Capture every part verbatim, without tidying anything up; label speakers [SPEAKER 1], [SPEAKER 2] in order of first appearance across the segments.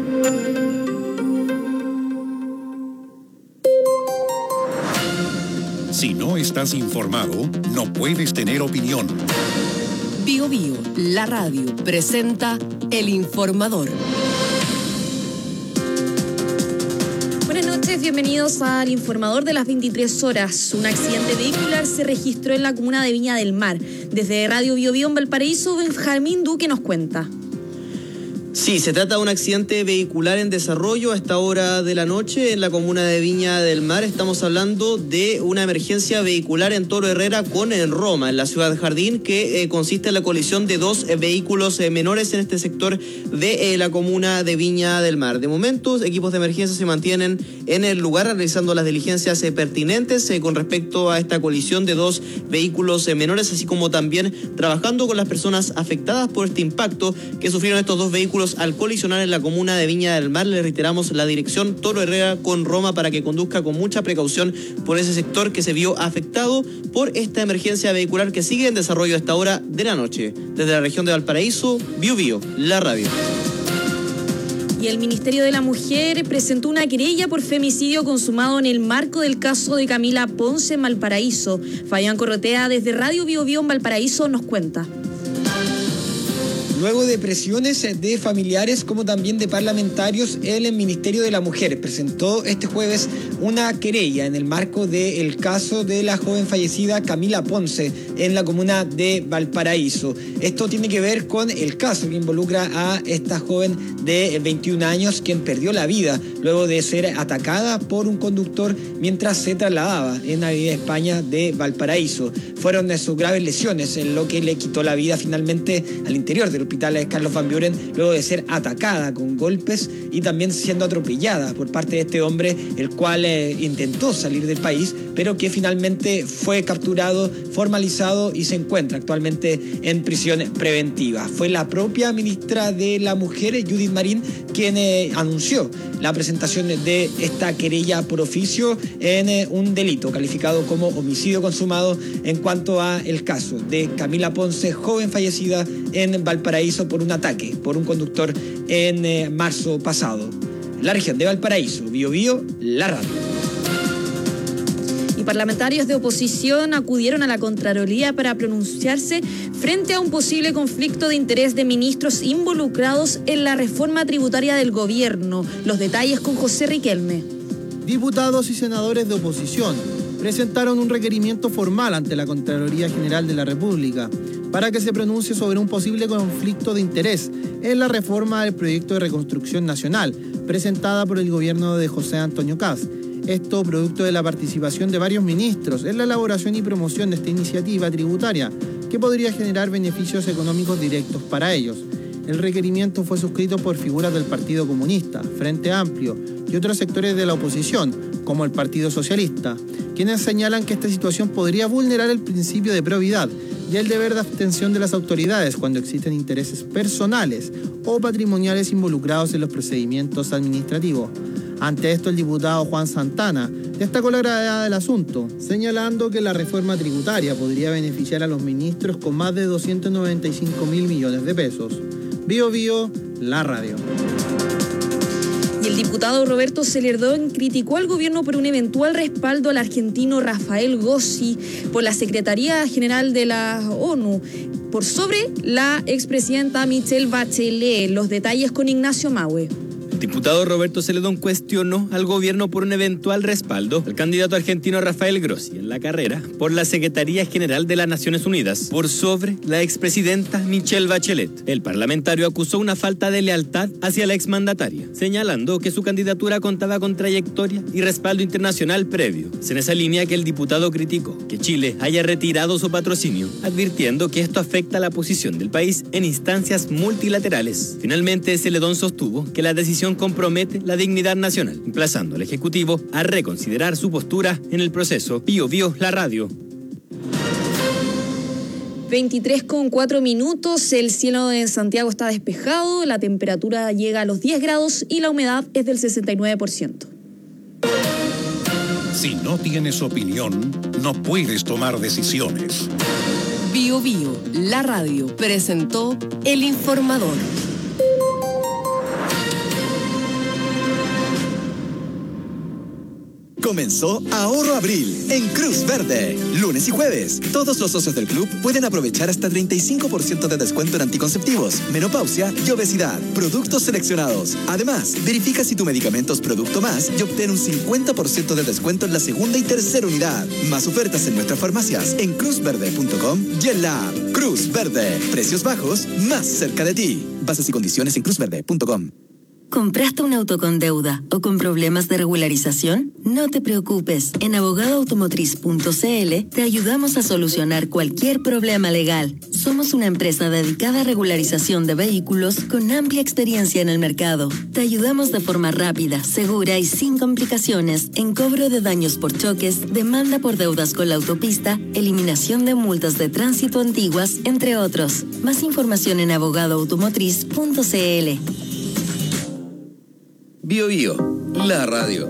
[SPEAKER 1] Si no estás informado, no puedes tener opinión.
[SPEAKER 2] Bio Bio, la radio, presenta El Informador.
[SPEAKER 3] Buenas noches, bienvenidos al Informador de las veintitrés horas. Un accidente vehicular se registró en la comuna de Viña del Mar. Desde Radio Bio Bio en Valparaíso, Benjamín Duque nos cuenta.
[SPEAKER 4] Sí, se trata de un accidente vehicular en desarrollo a esta hora de la noche en la comuna de Viña del Mar. Estamos hablando de una emergencia vehicular en Toro Herrera con en Roma, en la ciudad de Jardín, que eh, consiste en la colisión de dos eh, vehículos eh, menores en este sector de eh, la comuna de Viña del Mar. De momento, equipos de emergencia se mantienen en el lugar realizando las diligencias eh, pertinentes eh, con respecto a esta colisión de dos vehículos eh, menores, así como también trabajando con las personas afectadas por este impacto que sufrieron estos dos vehículos al colisionar en la comuna de Viña del Mar. Le reiteramos la dirección Toro Herrera con Roma para que conduzca con mucha precaución por ese sector que se vio afectado por esta emergencia vehicular que sigue en desarrollo a esta hora de la noche. Desde la región de Valparaíso, Bio Bio, la radio.
[SPEAKER 3] Y el Ministerio de la Mujer presentó una querella por femicidio consumado en el marco del caso de Camila Ponce en Valparaíso. Fabián Corrotea desde Radio Bio Bio en Valparaíso nos cuenta.
[SPEAKER 5] Luego de presiones de familiares como también de parlamentarios, el Ministerio de la Mujer presentó este jueves una querella en el marco del caso de la joven fallecida Camila Ponce en la comuna de Valparaíso. Esto tiene que ver con el caso que involucra a esta joven de veintiún años quien perdió la vida luego de ser atacada por un conductor mientras se trasladaba en la Avenida España de Valparaíso. Fueron sus graves lesiones en lo que le quitó la vida finalmente al interior del hospital Carlos Van Buren luego de ser atacada con golpes y también siendo atropellada por parte de este hombre, el cual eh, intentó salir del país, pero que finalmente fue capturado, formalizado y se encuentra actualmente en prisión preventiva. Fue la propia ministra de la Mujer, Judith Marín, quien eh, anunció la presentación de esta querella por oficio en eh, un delito calificado como homicidio consumado en cuanto a el caso de Camila Ponce, joven fallecida en Valparaíso por un ataque por un conductor en eh, marzo pasado. La región de Valparaíso, Bio Bio, la radio.
[SPEAKER 3] Y parlamentarios de oposición acudieron a la Contraloría para pronunciarse frente a un posible conflicto de interés de ministros involucrados en la reforma tributaria del gobierno. Los detalles con José Riquelme.
[SPEAKER 6] Diputados y senadores de oposición presentaron un requerimiento formal ante la Contraloría General de la República para que se pronuncie sobre un posible conflicto de interés en la reforma del proyecto de reconstrucción nacional presentada por el gobierno de José Antonio Kast. Esto producto de la participación de varios ministros en la elaboración y promoción de esta iniciativa tributaria que podría generar beneficios económicos directos para ellos. El requerimiento fue suscrito por figuras del Partido Comunista, Frente Amplio y otros sectores de la oposición, como el Partido Socialista, quienes señalan que esta situación podría vulnerar el principio de probidad y el deber de abstención de las autoridades cuando existen intereses personales o patrimoniales involucrados en los procedimientos administrativos. Ante esto, el diputado Juan Santana destacó la gravedad del asunto, señalando que la reforma tributaria podría beneficiar a los ministros con más de doscientos noventa y cinco mil millones de pesos. Bio Bio, la radio.
[SPEAKER 3] Y el diputado Roberto Celedón criticó al gobierno por un eventual respaldo al argentino Rafael Grossi por la Secretaría General de la ONU, por sobre la expresidenta Michelle Bachelet. Los detalles con Ignacio Maue.
[SPEAKER 7] El diputado Roberto Celedón cuestionó al gobierno por un eventual respaldo al candidato argentino Rafael Grossi en la carrera por la Secretaría General de las Naciones Unidas por sobre la expresidenta Michelle Bachelet. El parlamentario acusó una falta de lealtad hacia la exmandataria, señalando que su candidatura contaba con trayectoria y respaldo internacional previo. Es en esa línea que el diputado criticó que Chile haya retirado su patrocinio, advirtiendo que esto afecta la posición del país en instancias multilaterales. Finalmente, Celedón sostuvo que la decisión compromete la dignidad nacional, emplazando al Ejecutivo a reconsiderar su postura en el proceso. Bio Bio, la radio.
[SPEAKER 3] veintitrés con cuatro minutos, el cielo en Santiago está despejado, la temperatura llega a los diez grados y la humedad es del sesenta y nueve por ciento.
[SPEAKER 1] Si no tienes opinión, no puedes tomar decisiones.
[SPEAKER 2] Bio Bio, la radio, presentó El Informador.
[SPEAKER 8] Comenzó Ahorro Abril en Cruz Verde. Lunes y jueves, todos los socios del club pueden aprovechar hasta treinta y cinco por ciento de descuento en anticonceptivos, menopausia y obesidad. Productos seleccionados. Además, verifica si tu medicamento es Producto Más y obtén un cincuenta por ciento de descuento en la segunda y tercera unidad. Más ofertas en nuestras farmacias en cruz verde punto com y en la app. Cruz Verde. Precios bajos más cerca de ti. Bases y condiciones en cruz verde punto com.
[SPEAKER 9] ¿Compraste un auto con deuda o con problemas de regularización? No te preocupes. En abogado automotriz punto c l te ayudamos a solucionar cualquier problema legal. Somos una empresa dedicada a regularización de vehículos con amplia experiencia en el mercado. Te ayudamos de forma rápida, segura y sin complicaciones en cobro de daños por choques, demanda por deudas con la autopista, eliminación de multas de tránsito antiguas, entre otros. Más información en abogado automotriz punto c l.
[SPEAKER 10] Bio Bio, la radio.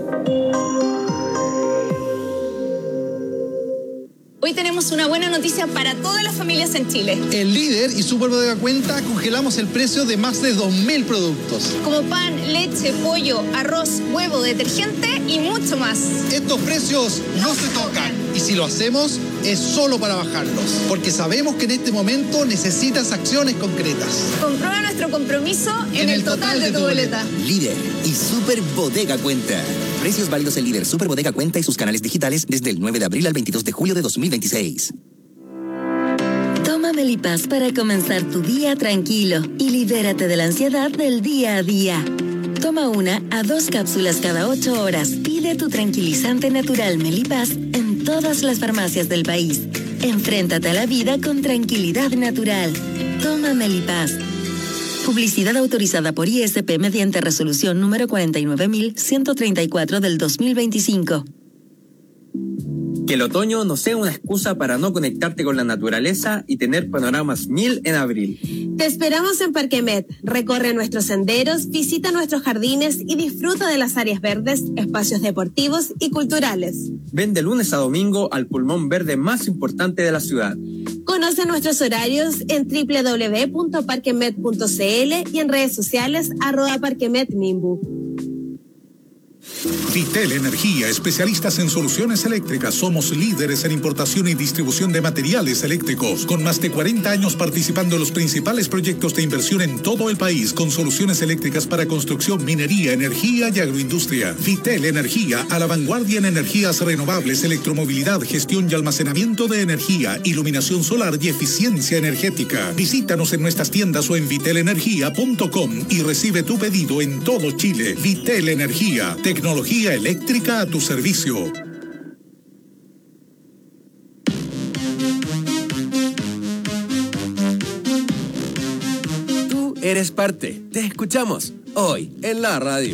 [SPEAKER 11] Hoy tenemos una buena noticia para todas las familias en Chile.
[SPEAKER 12] En Líder y Super Bodega Cuenta congelamos el precio de más de dos mil productos.
[SPEAKER 11] Como pan, leche, pollo, arroz, huevo, detergente y mucho más.
[SPEAKER 12] Estos precios no se tocan. Y si lo hacemos, es solo para bajarlos. Porque sabemos que en este momento necesitas acciones concretas.
[SPEAKER 11] Comprueba nuestro compromiso en, en el, el total, total de, de tu boleta. boleta.
[SPEAKER 13] Líder y Super Bodega Cuenta. Precios válidos en Líder, Super Bodega Cuenta y sus canales digitales desde el nueve de abril al veintidós de julio de dos mil veintiséis.
[SPEAKER 9] Toma Melipaz para comenzar tu día tranquilo y libérate de la ansiedad del día a día. Toma una a dos cápsulas cada ocho horas. Pide tu tranquilizante natural Melipaz en todas las farmacias del país. Enfréntate a la vida con tranquilidad natural. Toma Melipaz. Publicidad autorizada por I S P mediante resolución número cuarenta y nueve mil ciento treinta y cuatro del dos mil veinticinco.
[SPEAKER 14] Que el otoño no sea una excusa para no conectarte con la naturaleza y tener panoramas mil en abril.
[SPEAKER 15] Te esperamos en Parquemet. Recorre nuestros senderos, visita nuestros jardines y disfruta de las áreas verdes, espacios deportivos y culturales.
[SPEAKER 14] Ven de lunes a domingo al pulmón verde más importante de la ciudad.
[SPEAKER 15] Conoce nuestros horarios en doble u doble u doble u punto parquemet punto c l y en redes sociales arroba parquemetmimbu.
[SPEAKER 1] Vitel Energía, especialistas en soluciones eléctricas. Somos líderes en importación y distribución de materiales eléctricos, con más de cuarenta años participando en los principales proyectos de inversión en todo el país, con soluciones eléctricas para construcción, minería, energía y agroindustria. Vitel Energía, a la vanguardia en energías renovables, electromovilidad, gestión y almacenamiento de energía, iluminación solar y eficiencia energética. Visítanos en nuestras tiendas o en vitel energía punto com y recibe tu pedido en todo Chile. Vitel Energía, tecnología eléctrica a tu servicio.
[SPEAKER 10] Tú eres parte. Te escuchamos hoy en la radio.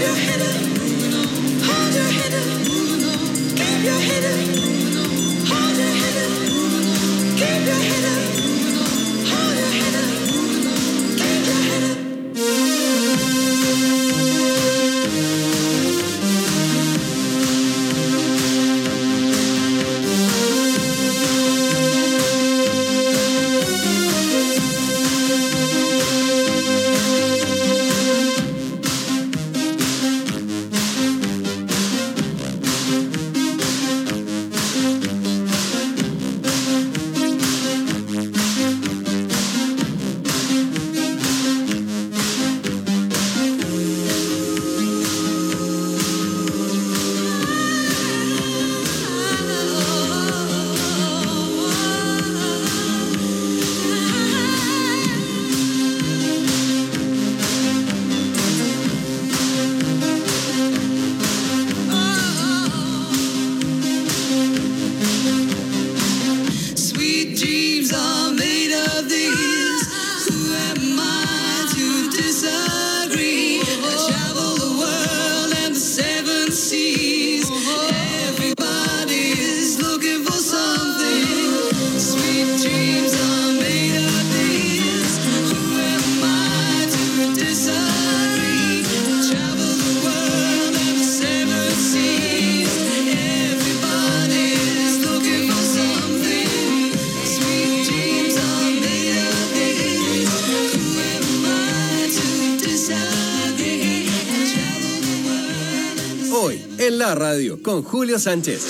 [SPEAKER 10] En la radio, con Julio Sánchez.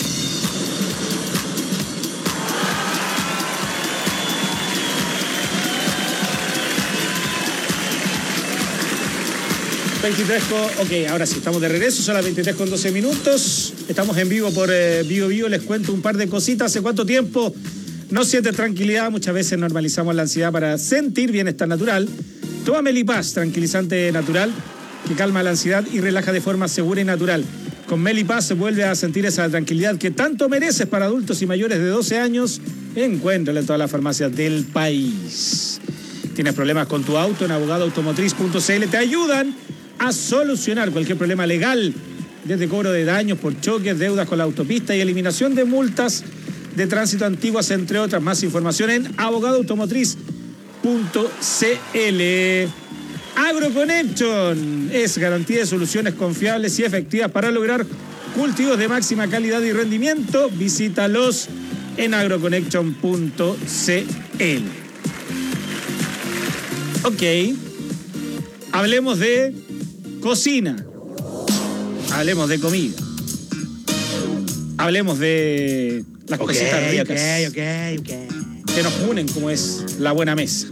[SPEAKER 16] veintitrés con... Ok, ahora sí, estamos de regreso, son las veintitrés con doce minutos. Estamos en vivo por eh, Bio Bio. Les cuento un par de cositas. ¿Hace cuánto tiempo no sientes tranquilidad? Muchas veces normalizamos la ansiedad para sentir bienestar natural. Toma Melipaz, tranquilizante natural que calma la ansiedad y relaja de forma segura y natural. Con Melipaz se vuelve a sentir esa tranquilidad que tanto mereces. Para adultos y mayores de doce años. Encuéntrala en todas las farmacias del país. ¿Tienes problemas con tu auto? En abogado automotriz punto c l te ayudan a solucionar cualquier problema legal, desde cobro de daños por choques, deudas con la autopista y eliminación de multas de tránsito antiguas, entre otras. Más información en abogado automotriz punto c l. AgroConnection es garantía de soluciones confiables y efectivas para lograr cultivos de máxima calidad y rendimiento. Visítalos en agroconnection punto c l. Ok, hablemos de cocina, hablemos de comida, hablemos de las
[SPEAKER 17] okay,
[SPEAKER 16] cositas ricas
[SPEAKER 17] okay, okay, okay.
[SPEAKER 16] que nos unen, como es la buena mesa.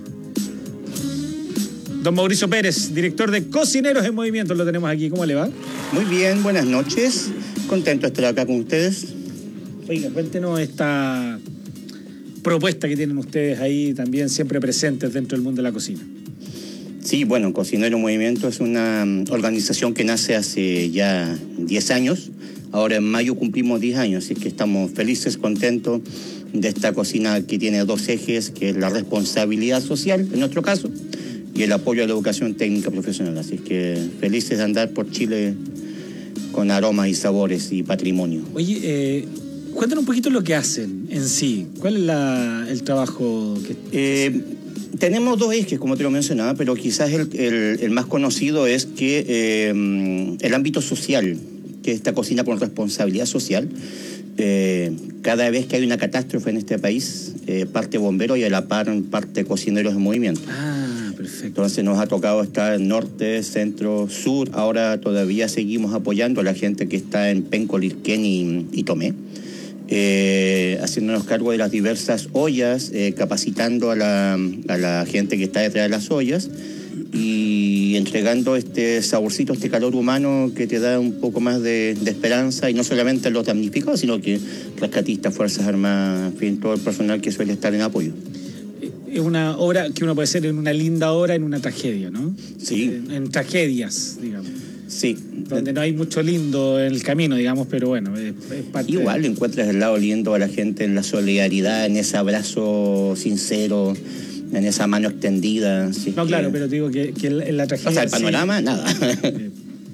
[SPEAKER 16] Don Mauricio Pérez, director de Cocineros en Movimiento, lo tenemos aquí. ¿Cómo le va?
[SPEAKER 17] Muy bien, buenas noches. Contento de estar acá con ustedes.
[SPEAKER 16] Oiga, cuéntenos esta propuesta que tienen ustedes ahí también siempre presentes dentro del mundo de la cocina.
[SPEAKER 17] Sí, bueno, Cocineros en Movimiento es una organización que nace hace ya diez años. Ahora en mayo cumplimos diez años, así que estamos felices, contentos de esta cocina que tiene dos ejes, que es la responsabilidad social, en nuestro caso, y el apoyo a la educación técnica profesional. Así que felices de andar por Chile con aromas y sabores y patrimonio.
[SPEAKER 16] Oye, eh, cuéntanos un poquito lo que hacen en sí. ¿Cuál es la, el trabajo que...?
[SPEAKER 17] Eh, tenemos dos ejes, como te lo mencionaba, pero quizás el, el, el más conocido es que eh, el ámbito social, que esta cocina con responsabilidad social. Eh, cada vez que hay una catástrofe en este país, eh, parte bomberos y a la par parte Cocineros en Movimiento.
[SPEAKER 16] Ah, perfecto.
[SPEAKER 17] Entonces nos ha tocado estar en norte, centro, sur. Ahora todavía seguimos apoyando a la gente que está en Penco, Lirquén y, y Tomé, eh, haciéndonos cargo de las diversas ollas, eh, capacitando a la, a la gente que está detrás de las ollas y entregando este saborcito, este calor humano que te da un poco más de, de esperanza, y no solamente a los damnificados, sino que rescatistas, Fuerzas Armadas, en fin, todo el personal que suele estar en apoyo.
[SPEAKER 16] Es una obra que uno puede hacer en una linda hora, en una tragedia, ¿no?
[SPEAKER 17] Sí.
[SPEAKER 16] En, en tragedias, digamos.
[SPEAKER 17] Sí.
[SPEAKER 16] Donde no hay mucho lindo en el camino, digamos, pero bueno, es, es parte.
[SPEAKER 17] Igual
[SPEAKER 16] de...
[SPEAKER 17] encuentras el lado lindo a la gente en la solidaridad, en ese abrazo sincero, en esa mano extendida.
[SPEAKER 16] No, que... claro, pero te digo que, que en la tragedia...
[SPEAKER 17] O sea, el panorama, sí, nada.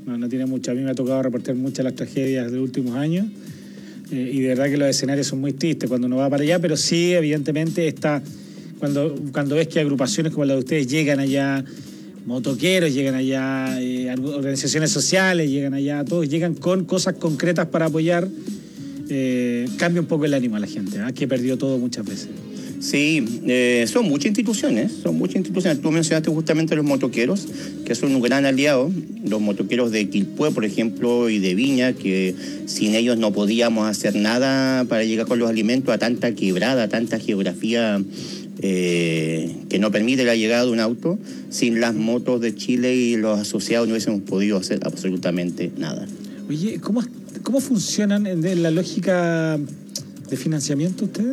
[SPEAKER 16] no, no tiene mucho. A mí me ha tocado reportar muchas las tragedias de los últimos años eh, y de verdad que los escenarios son muy tristes cuando uno va para allá, pero sí, evidentemente, está cuando, cuando ves que agrupaciones como la de ustedes llegan allá, motoqueros llegan allá, eh, organizaciones sociales llegan allá, todos llegan con cosas concretas para apoyar, eh, cambia un poco el ánimo a la gente, ¿eh? Que perdió todo muchas veces.
[SPEAKER 17] Sí, eh, son muchas instituciones, son muchas instituciones. Tú mencionaste justamente los motoqueros, que son un gran aliado, los motoqueros de Quilpué, por ejemplo, y de Viña, que sin ellos no podíamos hacer nada para llegar con los alimentos a tanta quebrada, a tanta geografía eh, que no permite la llegada de un auto. Sin las motos de Chile y los asociados no hubiésemos podido hacer absolutamente nada.
[SPEAKER 16] Oye, ¿cómo, cómo funcionan en la lógica de financiamiento ustedes?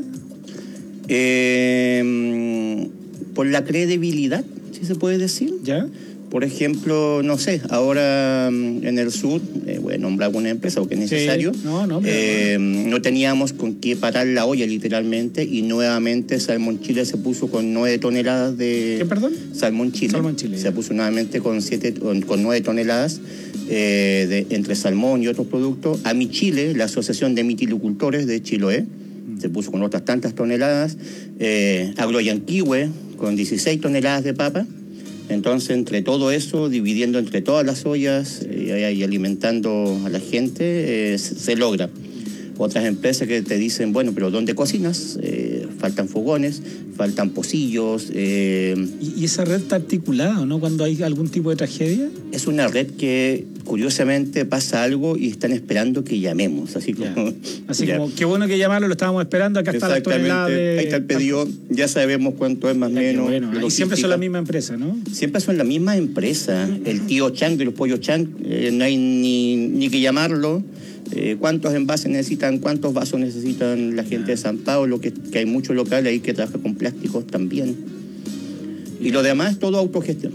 [SPEAKER 17] Eh, por la credibilidad, si se puede decir.
[SPEAKER 16] ¿Ya?
[SPEAKER 17] Por ejemplo, no sé, ahora en el sur, eh, voy a nombrar alguna empresa porque es necesario,
[SPEAKER 16] sí. no, no,
[SPEAKER 17] eh, no teníamos con qué parar la olla literalmente y nuevamente Salmón Chile se puso con nueve toneladas de...
[SPEAKER 16] ¿Qué, perdón?
[SPEAKER 17] Salmón Chile.
[SPEAKER 16] Salmón Chile.
[SPEAKER 17] Se
[SPEAKER 16] Ya.
[SPEAKER 17] puso nuevamente con, siete, con, con nueve toneladas eh, de, entre salmón y otros productos. A Mi Chile, la Asociación de Mitilicultores de Chiloé, mm. se puso con otras tantas toneladas. Eh, Agroyanquihue con dieciséis toneladas de papa. Entonces, entre todo eso, dividiendo entre todas las ollas eh, y alimentando a la gente, eh, se, se logra. Otras empresas que te dicen, bueno, pero ¿dónde cocinas? Eh, faltan fogones, faltan pocillos. Eh,
[SPEAKER 16] ¿Y, ¿Y esa red está articulada, no? Cuando hay algún tipo de tragedia.
[SPEAKER 17] Es una red que, curiosamente, pasa algo y están esperando que llamemos. Así como,
[SPEAKER 16] ya. Así como, qué bueno que llamarlo, lo estábamos esperando, acá está la tonelada de...
[SPEAKER 17] Ahí está el pedido, ya sabemos cuánto es más o menos.
[SPEAKER 16] Bueno, y siempre son la misma empresa, ¿no?
[SPEAKER 17] Siempre son la misma empresa. El tío Chang de los pollos Chang, eh, no hay ni, ni que llamarlo. Eh, ¿Cuántos envases necesitan? ¿Cuántos vasos necesitan la gente de San Pablo? Que, que hay muchos locales ahí que trabajan con plásticos también. Y lo demás es todo autogestión.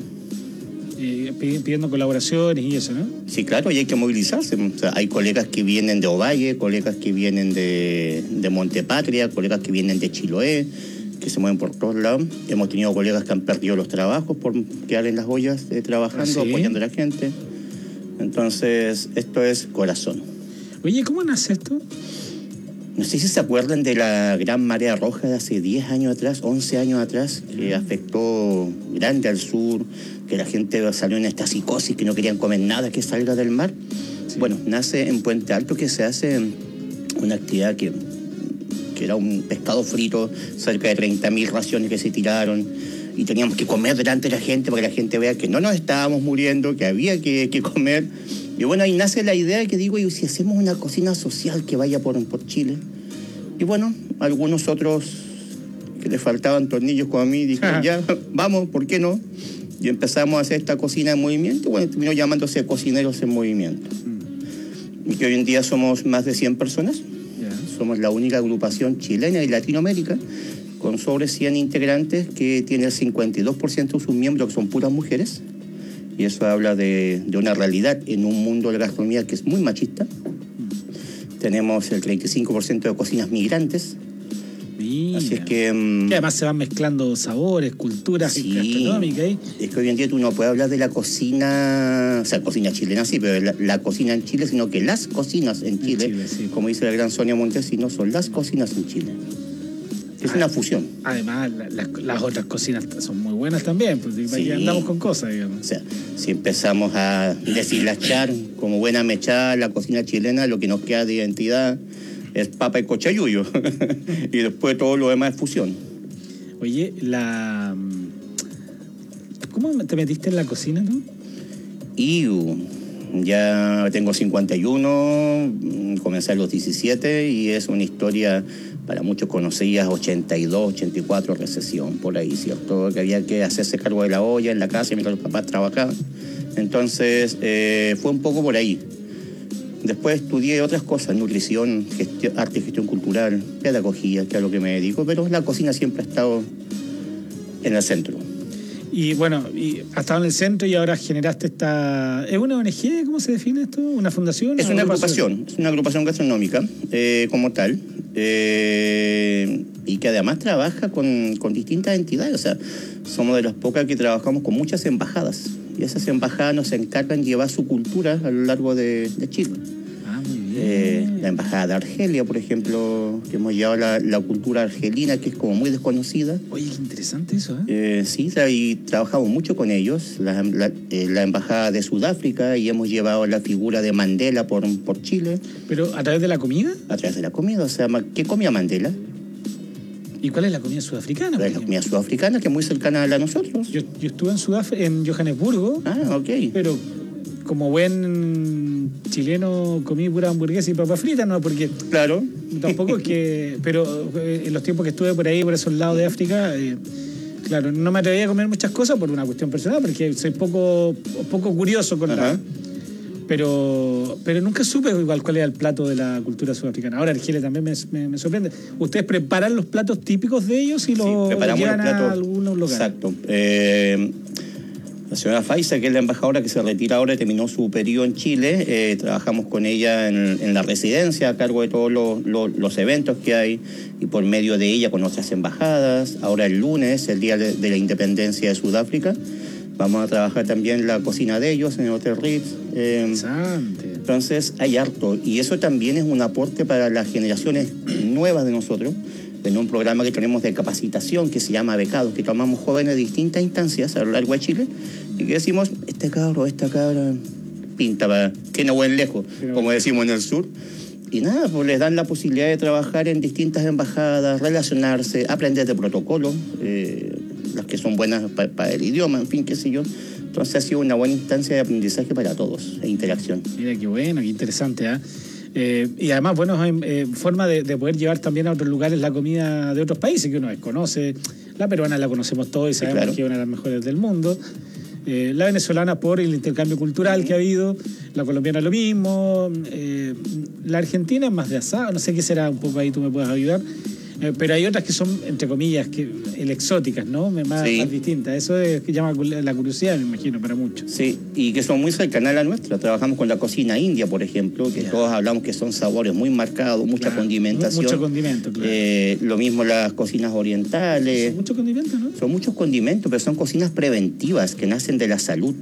[SPEAKER 16] Eh, pidiendo colaboraciones y eso, ¿no?
[SPEAKER 17] Sí, claro, y hay que movilizarse. O sea, hay colegas que vienen de Ovalle, colegas que vienen de, de Montepatria, colegas que vienen de Chiloé, que se mueven por todos lados. Hemos tenido colegas que han perdido los trabajos por quedar en las ollas eh, trabajando, ¿sí? Apoyando a la gente. Entonces, esto es corazón.
[SPEAKER 16] Oye, ¿cómo nace esto?
[SPEAKER 17] No sé si se acuerdan de la gran marea roja de hace diez años atrás, once años atrás, que afectó grande al sur, que la gente salió en esta psicosis, que no querían comer nada que salga del mar. Sí. Bueno, nace en Puente Alto, que se hace una actividad que, que era un pescado frito, cerca de treinta mil raciones que se tiraron, y teníamos que comer delante de la gente para que la gente vea que no nos estábamos muriendo, que había que, que comer. Y bueno, ahí nace la idea que digo, y si hacemos una cocina social que vaya por, por Chile. Y bueno, algunos otros que le faltaban tornillos como a mí, dijeron, ya, vamos, ¿por qué no? Y empezamos a hacer esta cocina en movimiento, y bueno, terminó llamándose Cocineros en Movimiento. Mm. Y que hoy en día somos más de cien personas. Yeah. Somos la única agrupación chilena de Latinoamérica con sobre cien integrantes que tiene el cincuenta y dos por ciento de sus miembros que son puras mujeres. Y eso habla de, de una realidad en un mundo de la gastronomía que es muy machista. Mm. Tenemos el treinta y cinco por ciento de cocinas migrantes.
[SPEAKER 16] Mira.
[SPEAKER 17] Así es que... Um,
[SPEAKER 16] y además se van mezclando sabores, culturas
[SPEAKER 17] sí,
[SPEAKER 16] gastronómicas. ¿eh?
[SPEAKER 17] Es que hoy en día tú no puedes hablar de la cocina, o sea, cocina chilena sí, pero la, la cocina en Chile, sino que las cocinas en Chile, en Chile sí. Como dice la gran Sonia Montesino, son las cocinas en Chile. Es una fusión.
[SPEAKER 16] Además, la, la, las otras cocinas son muy buenas también, pues sí. Andamos con cosas, digamos.
[SPEAKER 17] O sea, si empezamos a deshilachar como buena mechada la cocina chilena, lo que nos queda de identidad es papa y cochayuyo. Y después todo lo demás es fusión.
[SPEAKER 16] Oye, la... ¿cómo te metiste en la cocina, tú?
[SPEAKER 17] Y ya tengo cincuenta y uno, comencé a los diecisiete y es una historia... Para muchos conocías ochenta y dos, ochenta y cuatro, recesión, por ahí, ¿cierto? Que había que hacerse cargo de la olla en la casa mientras los papás trabajaban. Entonces, eh, fue un poco por ahí. Después estudié otras cosas, nutrición, gestión, arte y gestión cultural, pedagogía, que es a lo que me dedico, pero la cocina siempre ha estado en el centro.
[SPEAKER 16] Y bueno, y has estado en el centro y ahora generaste esta... ¿Es una O N G? ¿Cómo se define esto? ¿Una fundación?
[SPEAKER 17] Es una agrupación, es una agrupación gastronómica eh, como tal. Eh, y que además trabaja con, con distintas entidades. O sea, somos de las pocas que trabajamos con muchas embajadas. Y esas embajadas nos encargan de llevar su cultura a lo largo de, de Chile.
[SPEAKER 16] Ah, muy bien.
[SPEAKER 17] Eh, la embajada de Argelia, por ejemplo, que hemos llevado la, la cultura argelina, que es como muy desconocida.
[SPEAKER 16] Oye, qué interesante eso, ¿eh?
[SPEAKER 17] Eh, sí, y trabajamos mucho con ellos. La, la, eh, la embajada de Sudáfrica, y hemos llevado la figura de Mandela por, por Chile.
[SPEAKER 16] ¿Pero a través de la comida?
[SPEAKER 17] A través de la comida, o sea, ¿qué comía Mandela?
[SPEAKER 16] ¿Y cuál es la comida sudafricana?
[SPEAKER 17] La comida sudafricana, que es muy cercana a la de nosotros.
[SPEAKER 16] Yo, yo estuve en Sudáfrica, en Johannesburgo.
[SPEAKER 17] Ah, ok.
[SPEAKER 16] Pero como buen chileno comí pura hamburguesa y papas fritas, ¿no? Porque...
[SPEAKER 17] Claro.
[SPEAKER 16] Tampoco es que... Pero en los tiempos que estuve por ahí, por esos lados de África, eh, claro, no me atrevía a comer muchas cosas por una cuestión personal, porque soy poco, poco curioso con la... Pero, pero nunca supe igual cuál era el plato de la cultura sudafricana. Ahora Argelia también me, me, me sorprende. ¿Ustedes preparan los platos típicos de ellos y los
[SPEAKER 17] sí,
[SPEAKER 16] llevan
[SPEAKER 17] los platos,
[SPEAKER 16] a algunos lugares?
[SPEAKER 17] Exacto. Eh, la señora Faiza, que es la embajadora que se retira ahora y terminó su periodo en Chile, eh, trabajamos con ella en, en la residencia a cargo de todos los, los, los eventos que hay, y por medio de ella con otras embajadas. Ahora el lunes, el día de, de la independencia de Sudáfrica, vamos a trabajar también la cocina de ellos en el Hotel Ritz. Eh,
[SPEAKER 16] Interesante.
[SPEAKER 17] Entonces hay harto, y eso también es un aporte para las generaciones nuevas de nosotros, en un programa que tenemos de capacitación que se llama Becados, que tomamos jóvenes de distintas instancias a lo largo de Chile, y que decimos, este cabro, esta cabra pinta, para, tiene buen lejos, como decimos en el sur. Y nada, pues les dan la posibilidad de trabajar en distintas embajadas, relacionarse, aprender de protocolo, eh, las que son buenas para pa el idioma, en fin, qué sé yo. Entonces ha sido una buena instancia de aprendizaje para todos, e interacción.
[SPEAKER 16] Mira, qué bueno, qué interesante, ¿eh? Eh, y además, bueno, eh, forma de, de poder llevar también a otros lugares la comida de otros países que uno desconoce. La peruana la conocemos todos y sabemos sí, claro, que es una de las mejores del mundo. Eh, la venezolana por el intercambio cultural que ha habido, la colombiana lo mismo, eh, la argentina es más de asado, no sé qué será, un poco ahí tú me puedes ayudar. Eh, pero hay otras que son, entre comillas, que el exóticas, ¿no? Más, sí. más distintas. Eso es que llama la curiosidad, me imagino, para muchos.
[SPEAKER 17] Sí, y que son muy cercanas a la nuestra. Trabajamos con la cocina india, por ejemplo, que yeah. todos hablamos que son sabores muy marcados, mucha claro. condimentación.
[SPEAKER 16] Mucho condimento, claro.
[SPEAKER 17] Eh, lo mismo las cocinas orientales.
[SPEAKER 16] Son muchos condimentos, ¿no?
[SPEAKER 17] Son muchos condimentos, pero son cocinas preventivas que nacen de la salud.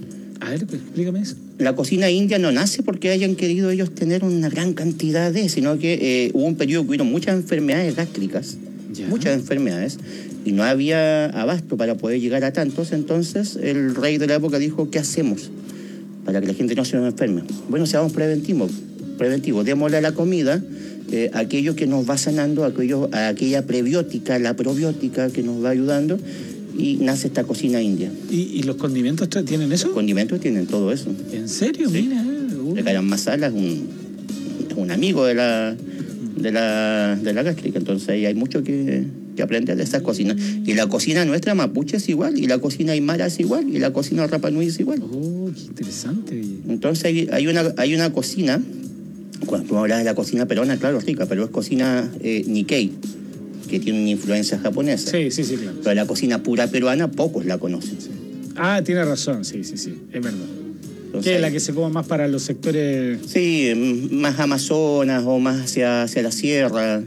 [SPEAKER 16] A ver, pues, explícame eso.
[SPEAKER 17] La cocina india no nace porque hayan querido ellos tener una gran cantidad de, sino que eh, hubo un periodo que hubo muchas enfermedades gástricas, ya. muchas enfermedades, y no había abasto para poder llegar a tantos. Entonces el rey de la época dijo, ¿qué hacemos para que la gente no se nos enferme? Bueno, seamos preventivos, preventivos, démosle a la comida eh, aquello que nos va sanando, aquello, aquella prebiótica, la probiótica que nos va ayudando. Y nace esta cocina india.
[SPEAKER 16] ¿Y, y los condimentos tienen eso?
[SPEAKER 17] Los condimentos tienen todo eso.
[SPEAKER 16] ¿En serio?
[SPEAKER 17] Sí.
[SPEAKER 16] Mira.
[SPEAKER 17] Uh. El garam masala es un, es un amigo de la, de la, de la gástrica. Entonces ahí hay mucho que, que aprender de esas cocinas. Y la cocina nuestra mapuche es igual, y la cocina aymara es igual, y la cocina Rapa Nui es igual.
[SPEAKER 16] Oh, qué interesante.
[SPEAKER 17] Entonces hay, hay, una, hay una cocina, cuando tú hablas de la cocina peruana, claro, rica, pero es cocina eh, Nikkei, que tiene una influencia japonesa.
[SPEAKER 16] Sí, sí, sí, claro.
[SPEAKER 17] Pero la cocina pura peruana, pocos la conocen.
[SPEAKER 16] Sí. Ah, tiene razón, sí, sí, sí, es verdad.
[SPEAKER 17] Entonces,
[SPEAKER 16] ¿Qué es la que se come más para los sectores...?
[SPEAKER 17] Sí, más Amazonas o más hacia, hacia la sierra.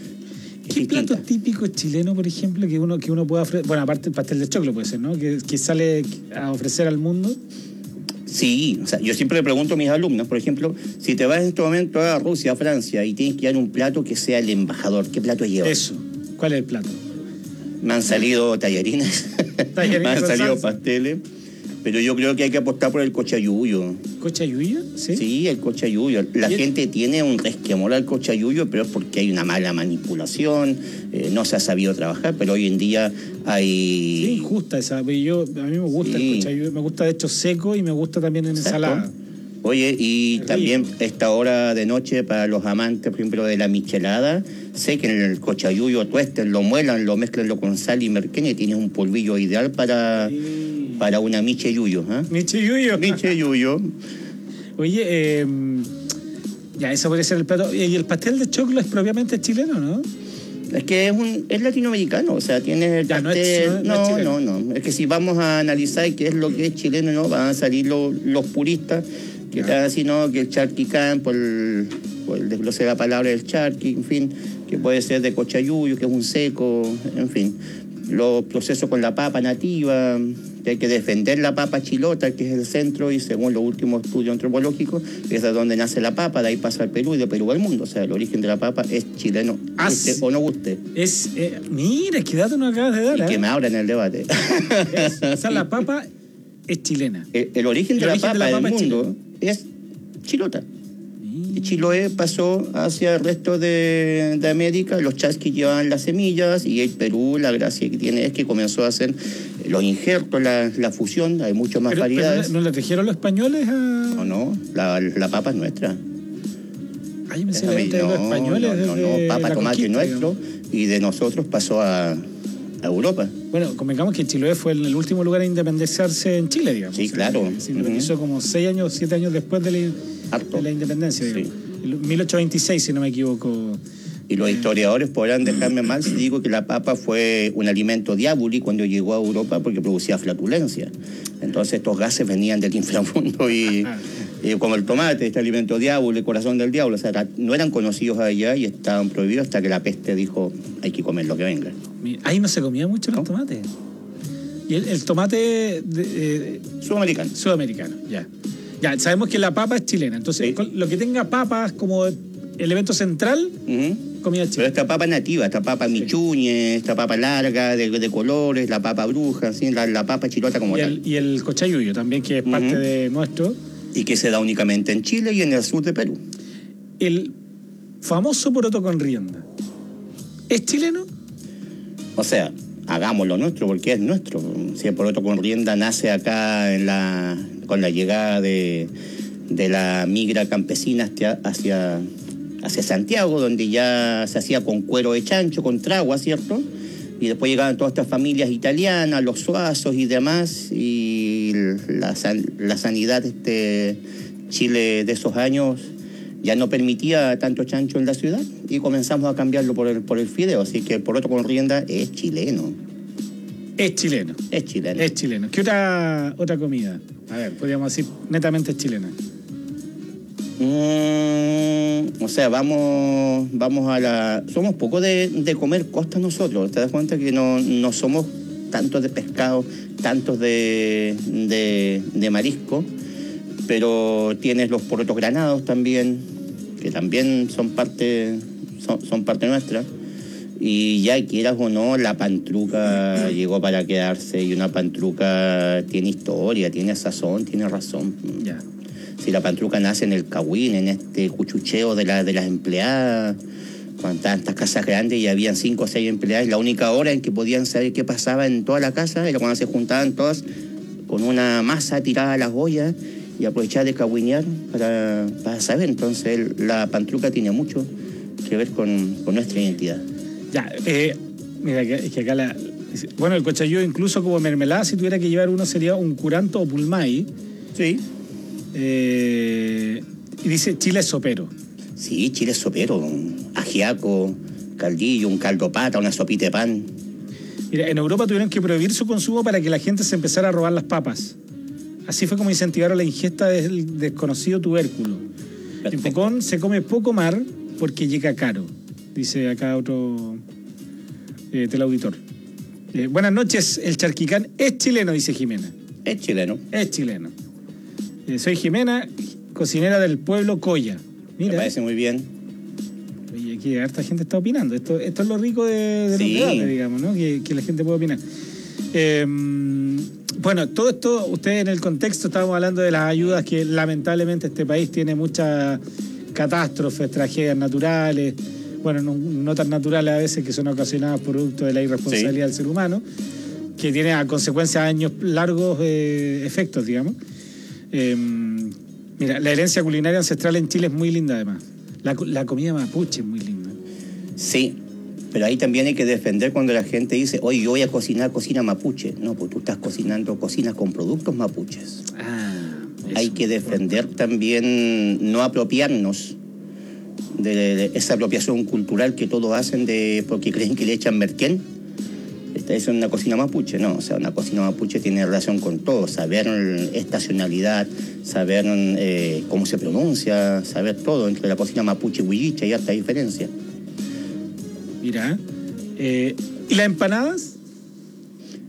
[SPEAKER 16] ¿Qué plato típico chileno, por ejemplo, que uno, que uno pueda ofrecer? Bueno, aparte el pastel de choclo puede ser, ¿no? Que, que sale a ofrecer al mundo.
[SPEAKER 17] Sí, o sea, yo siempre le pregunto a mis alumnos, por ejemplo, si te vas en este momento a Rusia, a Francia, y tienes que llevar un plato que sea el embajador, ¿qué plato llevas?
[SPEAKER 16] Eso. ¿Cuál es el plato?
[SPEAKER 17] Me han salido tallarines,
[SPEAKER 16] tallarines
[SPEAKER 17] me han salido
[SPEAKER 16] salsa.
[SPEAKER 17] pasteles, pero yo creo que hay que apostar por el cochayuyo.
[SPEAKER 16] ¿Cochayuyo? Sí.
[SPEAKER 17] Sí, el cochayuyo. La gente el... tiene un resquemor al cochayuyo, pero es porque hay una mala manipulación, eh, no se ha sabido trabajar, pero hoy en día hay...
[SPEAKER 16] Sí, injusta esa. Yo, a mí me gusta sí. el cochayuyo, me gusta de hecho seco y me gusta también en Exacto. ensalada.
[SPEAKER 17] Oye, y es también rico. Esta hora de noche para los amantes, por ejemplo, de la michelada, sé que en el cochayuyo tuesten, lo muelan, lo mezclan con sal y merquén y tienes un polvillo ideal para, sí. para una micheyuyo. ¿eh?
[SPEAKER 16] Micheyuyo.
[SPEAKER 17] Micheyuyo.
[SPEAKER 16] Oye, eh, ya, eso puede ser el plato. ¿Y el pastel de choclo es propiamente chileno, no?
[SPEAKER 17] Es que es un es latinoamericano, o sea, tiene el
[SPEAKER 16] ya,
[SPEAKER 17] pastel...
[SPEAKER 16] No, es, no,
[SPEAKER 17] no, no, no. Es que si vamos a analizar qué es lo que es chileno, no van a salir lo, los puristas que están así, ¿no? Que el charquicán, por el, por el desglose de la palabra del charqui, en fin, que puede ser de cochayuyo, que es un seco, en fin. los procesos con la papa nativa, que hay que defender la papa chilota, que es el centro, y según los últimos estudios antropológicos, es de donde nace la papa, de ahí pasa al Perú y de Perú al mundo. O sea, el origen de la papa es chileno,
[SPEAKER 16] Ah,
[SPEAKER 17] guste
[SPEAKER 16] sí.
[SPEAKER 17] o no guste.
[SPEAKER 16] Es, eh, mira, qué dato nos acabas de dar.
[SPEAKER 17] Y
[SPEAKER 16] ¿eh?
[SPEAKER 17] que me abran el debate.
[SPEAKER 16] Es- o sea, la papa es chilena.
[SPEAKER 17] El, el origen,
[SPEAKER 16] El
[SPEAKER 17] de, la
[SPEAKER 16] origen de
[SPEAKER 17] papa
[SPEAKER 16] la papa
[SPEAKER 17] del
[SPEAKER 16] es
[SPEAKER 17] mundo es chilota. Y Chiloé pasó hacia el resto de, de América, los chasquis llevaban las semillas, y el Perú, la gracia que tiene es que comenzó a hacer los injertos, la, la fusión, hay muchas más
[SPEAKER 16] Pero, pero
[SPEAKER 17] variedades.
[SPEAKER 16] ¿no, no la trajeron los españoles a...?
[SPEAKER 17] No, no, la, la papa es nuestra.
[SPEAKER 16] Ay, yo me sé
[SPEAKER 17] No,
[SPEAKER 16] la venta de los españoles
[SPEAKER 17] no, no,
[SPEAKER 16] desde
[SPEAKER 17] no, papa
[SPEAKER 16] la
[SPEAKER 17] tomate
[SPEAKER 16] conquista,
[SPEAKER 17] nuestro,
[SPEAKER 16] digamos.
[SPEAKER 17] y de nosotros pasó a, a Europa.
[SPEAKER 16] Bueno, convengamos que Chiloé fue el, el último lugar a independizarse en Chile, digamos.
[SPEAKER 17] Sí, claro.
[SPEAKER 16] Se lo
[SPEAKER 17] Ujú.
[SPEAKER 16] hizo como seis años, siete años después de la,
[SPEAKER 17] Harto.
[SPEAKER 16] de la independencia, digamos. El mil ochocientos veintiséis, si no me equivoco.
[SPEAKER 17] Y los historiadores podrán dejarme mal si digo que la papa fue un alimento diabólico cuando llegó a Europa, porque producía flatulencia. Entonces estos gases venían del inframundo y, y como el tomate, este alimento diabólico, el corazón del diablo. O sea, no eran conocidos allá y estaban prohibidos hasta que la peste dijo, hay que comer lo que venga.
[SPEAKER 16] Mira, ahí no se comía mucho los tomates. Y el, el tomate de, eh,
[SPEAKER 17] sudamericano.
[SPEAKER 16] Sudamericano, ya. Ya, sabemos que la papa es chilena. Entonces, con lo que tenga papas como elemento central,
[SPEAKER 17] Ujú.
[SPEAKER 16] comida chilena.
[SPEAKER 17] Pero esta papa nativa, esta papa michuñe, esta papa larga, de, de colores, la papa bruja, ¿sí? la, la papa chilota como
[SPEAKER 16] Y
[SPEAKER 17] tal.
[SPEAKER 16] el, y el cochayuyo también, que es parte
[SPEAKER 17] Ujú.
[SPEAKER 16] de nuestro.
[SPEAKER 17] Y que se da únicamente en Chile y en el sur de Perú.
[SPEAKER 16] El famoso poroto con rienda. ¿Es chileno?
[SPEAKER 17] O sea, hagámoslo nuestro porque es nuestro. Si el poroto con rienda nace acá en la, con la llegada de, de la migra campesina hacia, hacia, hacia Santiago, donde ya se hacía con cuero de chancho, con tragua, ¿cierto? Y después llegaban todas estas familias italianas, los suazos y demás, y la, san- la sanidad este Chile de esos años ya no permitía tanto chancho en la ciudad, y comenzamos a cambiarlo por el, por el fideo. Así que el poroto con rienda es chileno.
[SPEAKER 16] Es chileno.
[SPEAKER 17] Es chileno.
[SPEAKER 16] Es chileno. ¿Qué otra, otra comida? A ver, podríamos decir netamente es chilena.
[SPEAKER 17] Mm, o sea, vamos vamos a la... Somos poco de, de comer costa nosotros. ¿Te das cuenta que no, no somos tantos de pescado, tantos de, de, de marisco? Pero tienes los porotos granados también, que también son parte, son, son parte nuestra. Y ya quieras o no, la pantruca llegó para quedarse, y una pantruca tiene historia, tiene sazón, tiene razón.
[SPEAKER 16] Ya.
[SPEAKER 17] Si la pantruca nace en el Cahuín, en este cuchucheo de, la, de las empleadas, con tantas casas grandes y habían cinco o seis empleadas, y la única hora en que podían saber qué pasaba en toda la casa era cuando se juntaban todas con una masa tirada a las ollas y aprovechar de cahuinear para, para saber. Entonces el- la pantruca tiene mucho que ver con, con nuestra identidad.
[SPEAKER 16] Ya, eh, mira, que, es que acá la... Bueno, el cochayuyo incluso como mermelada, si tuviera que llevar uno, sería un curanto o pulmay.
[SPEAKER 17] Sí.
[SPEAKER 16] Eh, y dice Chile es sopero.
[SPEAKER 17] Sí, chile es sopero, ajiaco, caldillo, un caldo pata, una sopita de pan.
[SPEAKER 16] Mira, en Europa tuvieron que prohibir su consumo para que la gente se empezara a robar las papas. Así fue como incentivaron la ingesta del desconocido tubérculo. En Pucón se come poco mar porque llega caro, dice acá otro eh, teleauditor. Eh, buenas noches, el charquicán es chileno, dice Jimena.
[SPEAKER 17] Es chileno.
[SPEAKER 16] Es chileno. Eh, soy Jimena, cocinera del pueblo Coya. Mira.
[SPEAKER 17] Me parece muy bien.
[SPEAKER 16] Oye, aquí harta gente está opinando. Esto, esto es lo rico de, de
[SPEAKER 17] Sí.
[SPEAKER 16] los debates, digamos, ¿no? Que, que la gente puede opinar. Eh, bueno, todo esto, ustedes en el contexto estábamos hablando de las ayudas que lamentablemente este país tiene muchas catástrofes, tragedias naturales, bueno, no, no tan naturales a veces, que son ocasionadas producto de la irresponsabilidad
[SPEAKER 17] Sí.
[SPEAKER 16] del ser humano, que tiene a consecuencia años largos eh, efectos, digamos. Eh, mira, la herencia culinaria ancestral en Chile es muy linda además. La, la comida mapuche es muy linda.
[SPEAKER 17] Sí, pero ahí también hay que defender cuando la gente dice, oye, yo voy a cocinar cocina mapuche. No, pues tú estás cocinando cocinas con productos mapuches.
[SPEAKER 16] Ah,
[SPEAKER 17] hay que defender también no apropiarnos de, de esa apropiación cultural que todos hacen de porque creen que le echan merquén. Esta es una cocina mapuche, no, o sea, una cocina mapuche tiene relación con todo, saber estacionalidad, saber eh, cómo se pronuncia, saber todo. Entre la cocina mapuche y huilliche hay harta diferencia.
[SPEAKER 16] Mira, eh, ¿y las empanadas?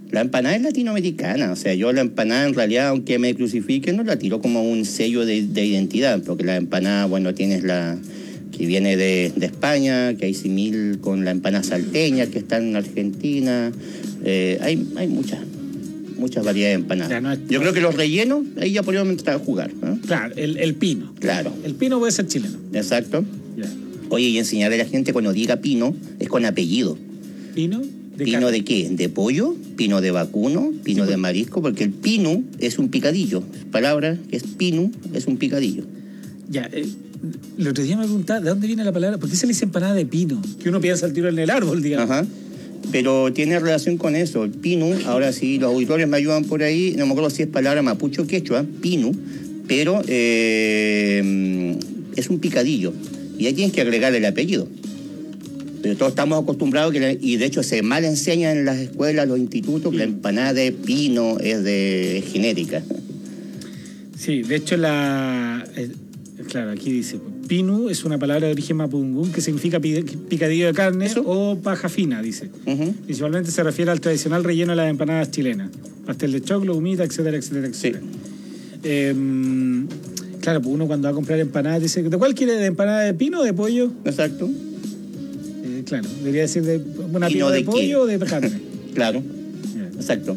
[SPEAKER 17] La empanada es latinoamericana, o sea, yo la empanada en realidad, aunque me crucifiquen, no la tiro como un sello de, de identidad, porque la empanada, bueno, tienes la que viene de, de España, que hay simil con la empanada salteña, que está en Argentina, eh, hay, hay muchas, muchas variedades de empanadas. No es, yo creo que los rellenos, ahí ya podríamos entrar a jugar, ¿no?
[SPEAKER 16] Claro, el, el pino.
[SPEAKER 17] Claro.
[SPEAKER 16] El pino puede ser chileno.
[SPEAKER 17] Exacto.
[SPEAKER 16] Yeah.
[SPEAKER 17] Oye, y enseñarle a la gente cuando diga pino, es con apellido.
[SPEAKER 16] ¿Pino? ¿De
[SPEAKER 17] ¿Pino
[SPEAKER 16] carne?
[SPEAKER 17] de qué? ¿De pollo? ¿Pino de vacuno? ¿Pino sí, de marisco? Porque el pino es un picadillo. Palabra que es pino, es un picadillo.
[SPEAKER 16] Ya, eh, el otro día me preguntaba, ¿de dónde viene la palabra? ¿Por qué se le dice empanada de pino? Que uno piensa al tiro en el árbol, digamos.
[SPEAKER 17] Ajá. Pero tiene relación con eso. El pino, ahora sí, los auditores me ayudan por ahí, no me acuerdo si es palabra mapuche o quechua, pino, pero eh, es un picadillo. Y ahí tienes que agregarle el apellido. Pero todos estamos acostumbrados, que la, y de hecho se mal enseña en las escuelas, los institutos, que la empanada de pino es de es genérica.
[SPEAKER 16] Sí, de hecho la... Eh, claro, aquí dice, pinu es una palabra de origen mapungún que significa picadillo de carne. ¿Eso? O paja fina, dice. Uh-huh. Principalmente se refiere al tradicional relleno de las empanadas chilenas. Pastel de choclo, humita, etcétera, etcétera, etcétera. Sí. Eh, claro, pues uno cuando va a comprar empanadas dice, ¿de cuál quiere? ¿De empanada de pino o de pollo?
[SPEAKER 17] Exacto.
[SPEAKER 16] Claro, debería decir de una pino de, de pollo o de carne.
[SPEAKER 17] Claro, yeah. Exacto.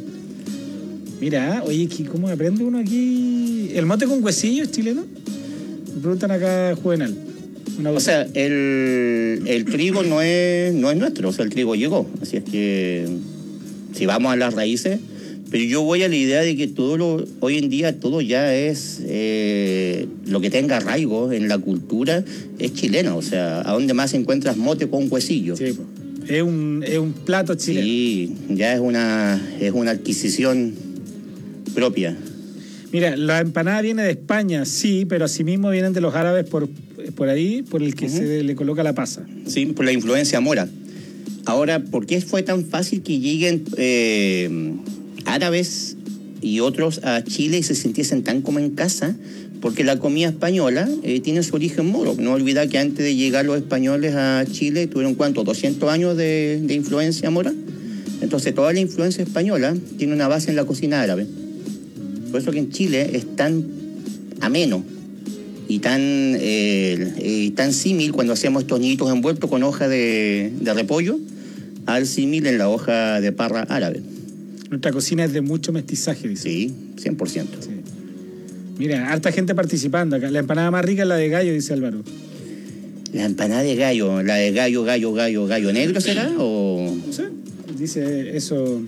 [SPEAKER 16] Mira, oye, ¿cómo aprende uno aquí? ¿El mote con huesillo es chileno? Me preguntan acá, Juvenal.
[SPEAKER 17] Una o sea, el, el trigo no es, no es nuestro, o sea, el trigo llegó. Así es que si vamos a las raíces, pero yo voy a la idea de que todo lo, hoy en día todo ya es, eh, lo que tenga arraigo en la cultura es chileno. O sea, ¿a dónde más encuentras mote con huesillo?
[SPEAKER 16] Sí, es un, es un plato chileno.
[SPEAKER 17] Sí, ya es una, es una adquisición propia.
[SPEAKER 16] Mira, la empanada viene de España, sí, pero asimismo vienen de los árabes por, por ahí, por el que uh-huh. se le coloca la pasa.
[SPEAKER 17] Sí, por la influencia mora. Ahora, ¿por qué fue tan fácil que lleguen eh, árabes y otros a Chile y se sintiesen tan como en casa? Porque la comida española eh, tiene su origen moro. No olvidar que antes de llegar los españoles a Chile tuvieron, ¿cuánto? doscientos años de, de influencia mora. Entonces toda la influencia española tiene una base en la cocina árabe. Por eso que en Chile es tan ameno y tan, eh, eh, tan símil cuando hacemos estos niñitos envueltos con hoja de, de repollo al símil en la hoja de parra árabe.
[SPEAKER 16] Nuestra cocina es de mucho mestizaje, dice.
[SPEAKER 17] Sí, cien por ciento. Sí.
[SPEAKER 16] Mira, harta gente participando acá. La empanada más rica es la de gallo, dice Álvaro.
[SPEAKER 17] La empanada de gallo, la de gallo, gallo, gallo, gallo negro, ¿será? O...
[SPEAKER 16] No sé, dice eso...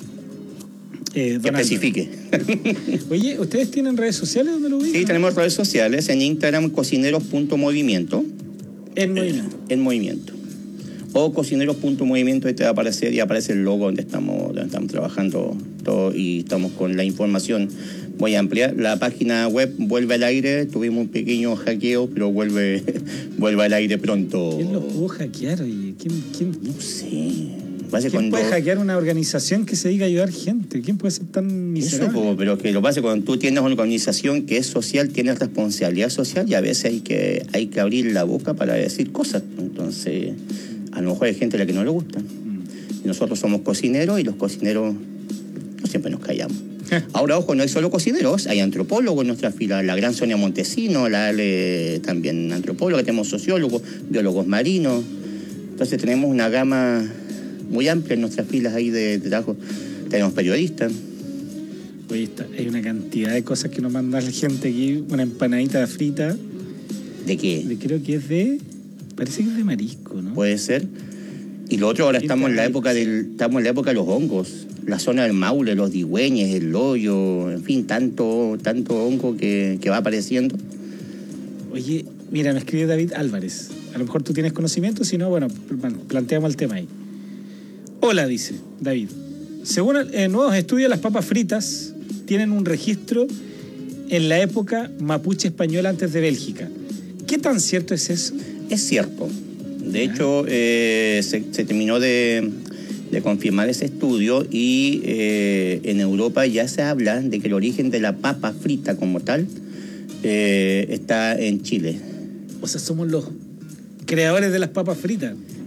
[SPEAKER 16] Eh,
[SPEAKER 17] que especifique.
[SPEAKER 16] Oye, ¿ustedes tienen redes sociales donde lo ubican?
[SPEAKER 17] Sí, tenemos redes sociales. En Instagram, cocineros punto movimiento.
[SPEAKER 16] En movimiento.
[SPEAKER 17] En movimiento. O cocineros punto movimiento, ahí te va a aparecer y aparece el logo donde estamos, donde estamos trabajando todo y estamos con la información muy amplia. La página web vuelve al aire, tuvimos un pequeño hackeo, pero vuelve, vuelve al aire pronto.
[SPEAKER 16] ¿Quién lo pudo hackear? Oye? ¿Quién, quién?
[SPEAKER 17] No sé.
[SPEAKER 16] ¿Quién cuando... puede hackear una organización que se diga ayudar gente? ¿Quién puede ser tan miserable?
[SPEAKER 17] Eso, pero que lo pasa cuando tú tienes una organización que es social, tienes responsabilidad social y a veces hay que, hay que abrir la boca para decir cosas. Entonces, a lo mejor hay gente a la que no le gusta. Mm. Y nosotros somos cocineros y los cocineros no siempre nos callamos. Ahora, ojo, no hay solo cocineros, hay antropólogos en nuestra fila, la gran Sonia Montesino, la Ale, también antropóloga, tenemos sociólogos, biólogos marinos. Entonces tenemos una gama muy amplia en nuestras filas ahí de, de trabajo. Tenemos periodistas.
[SPEAKER 16] Oye, está, hay una cantidad de cosas que nos manda la gente aquí. Una empanadita frita.
[SPEAKER 17] ¿De qué?
[SPEAKER 16] De, creo que es de... Parece que es de marisco, ¿no?
[SPEAKER 17] Puede ser. Y lo otro, ahora estamos en la época del, estamos en la época de los hongos. La zona del Maule, los digüeñes, el hoyo, en fin, tanto, tanto hongo que, que va apareciendo.
[SPEAKER 16] Oye, mira, me escribió David Álvarez. A lo mejor tú tienes conocimiento, si no, bueno, planteamos el tema ahí. Hola, dice David. Según eh, nuevos estudios, las papas fritas tienen un registro en la época mapuche española antes de Bélgica. ¿Qué tan cierto es eso?
[SPEAKER 17] Es cierto. De hecho, eh, se, se terminó de, de confirmar ese estudio y eh, en Europa ya se habla de que el origen de la papa frita como tal eh, está en Chile.
[SPEAKER 16] O sea, somos los creadores de las papas fritas.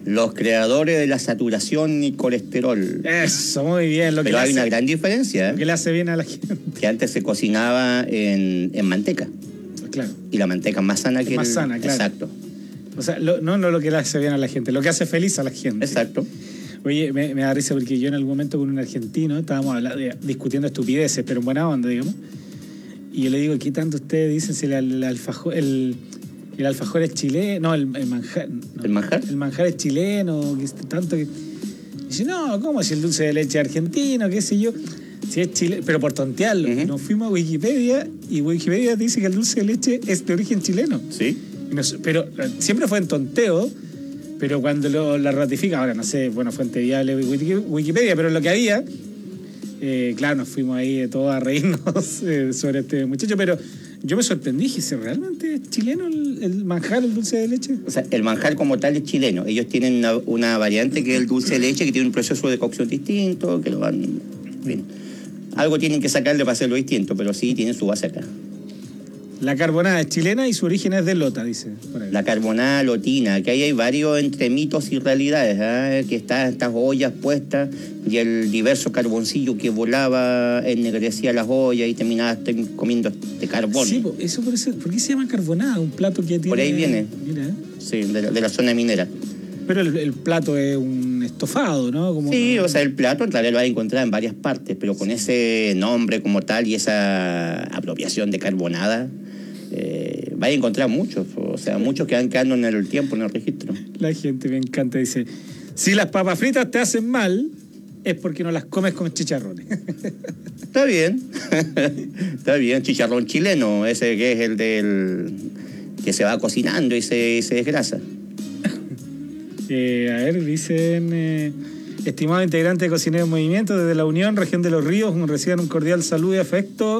[SPEAKER 17] Los creadores de la saturación y colesterol.
[SPEAKER 16] Eso, muy bien. Lo que
[SPEAKER 17] Pero hay
[SPEAKER 16] hace,
[SPEAKER 17] una gran diferencia. ¿eh?
[SPEAKER 16] que le hace bien a la gente.
[SPEAKER 17] Que antes se cocinaba en, en manteca.
[SPEAKER 16] Claro.
[SPEAKER 17] Y la manteca es más sana que
[SPEAKER 16] más
[SPEAKER 17] el...
[SPEAKER 16] sana, claro.
[SPEAKER 17] Exacto.
[SPEAKER 16] O sea, lo, no, no lo que le hace bien a la gente, lo que hace feliz a la gente.
[SPEAKER 17] Exacto.
[SPEAKER 16] Oye, me, me da risa porque yo en algún momento con un argentino estábamos hablando, discutiendo estupideces, pero en buena onda, digamos. Y yo le digo, ¿qué tanto ustedes dicen si el, el alfajor, el, el alfajor es chileno? No, el, el manjar. No,
[SPEAKER 17] ¿El manjar?
[SPEAKER 16] El manjar es chileno, que tanto que... Dice, no, ¿cómo si el dulce de leche es argentino? ¿Qué sé yo? Si es chileno, pero por tontearlo. Uh-huh. Nos fuimos a Wikipedia y Wikipedia dice que el dulce de leche es de origen chileno.
[SPEAKER 17] Sí.
[SPEAKER 16] Nos, pero siempre fue en tonteo, pero cuando lo, la ratifica, ahora no sé, bueno, fuente viable Wikipedia, pero lo que había, eh, claro, nos fuimos ahí todos a reírnos eh, sobre este muchacho, pero yo me sorprendí, dije, ¿realmente es chileno el, el manjar, el dulce de leche?
[SPEAKER 17] O sea, el manjar como tal es chileno. Ellos tienen una, una variante que es el dulce de leche, que tiene un proceso de cocción distinto, que lo van... Bien. Algo tienen que sacarle para hacerlo distinto, pero sí tienen su base acá.
[SPEAKER 16] La carbonada es chilena y su origen es de Lota, dice. Por ahí.
[SPEAKER 17] La carbonada lotina, que ahí hay varios entre mitos y realidades, ¿eh? Que están estas ollas puestas y el diverso carboncillo que volaba ennegrecía las ollas y terminaba comiendo este carbón.
[SPEAKER 16] Sí, eso por, eso, ¿por qué se llama carbonada? Un plato que tiene...
[SPEAKER 17] Por ahí viene.
[SPEAKER 16] Mira.
[SPEAKER 17] Sí, de la, de la zona minera.
[SPEAKER 16] Pero el, el plato es un estofado, ¿no? Como
[SPEAKER 17] sí,
[SPEAKER 16] una...
[SPEAKER 17] o sea, el plato en realidad lo vas a encontrar en varias partes, pero con ese nombre como tal y esa apropiación de carbonada... Eh, vais a encontrar muchos, o sea, muchos que van quedando en el tiempo, en el registro.
[SPEAKER 16] La gente me encanta, dice, si las papas fritas te hacen mal, es porque no las comes con chicharrones.
[SPEAKER 17] Está bien, está bien, chicharrón chileno, ese que es el del que se va cocinando y se, se desgrasa.
[SPEAKER 16] Eh, a ver, dicen, eh, estimado integrante de Cocineros en Movimiento, desde la Unión, Región de los Ríos, reciban un cordial saludo y afecto.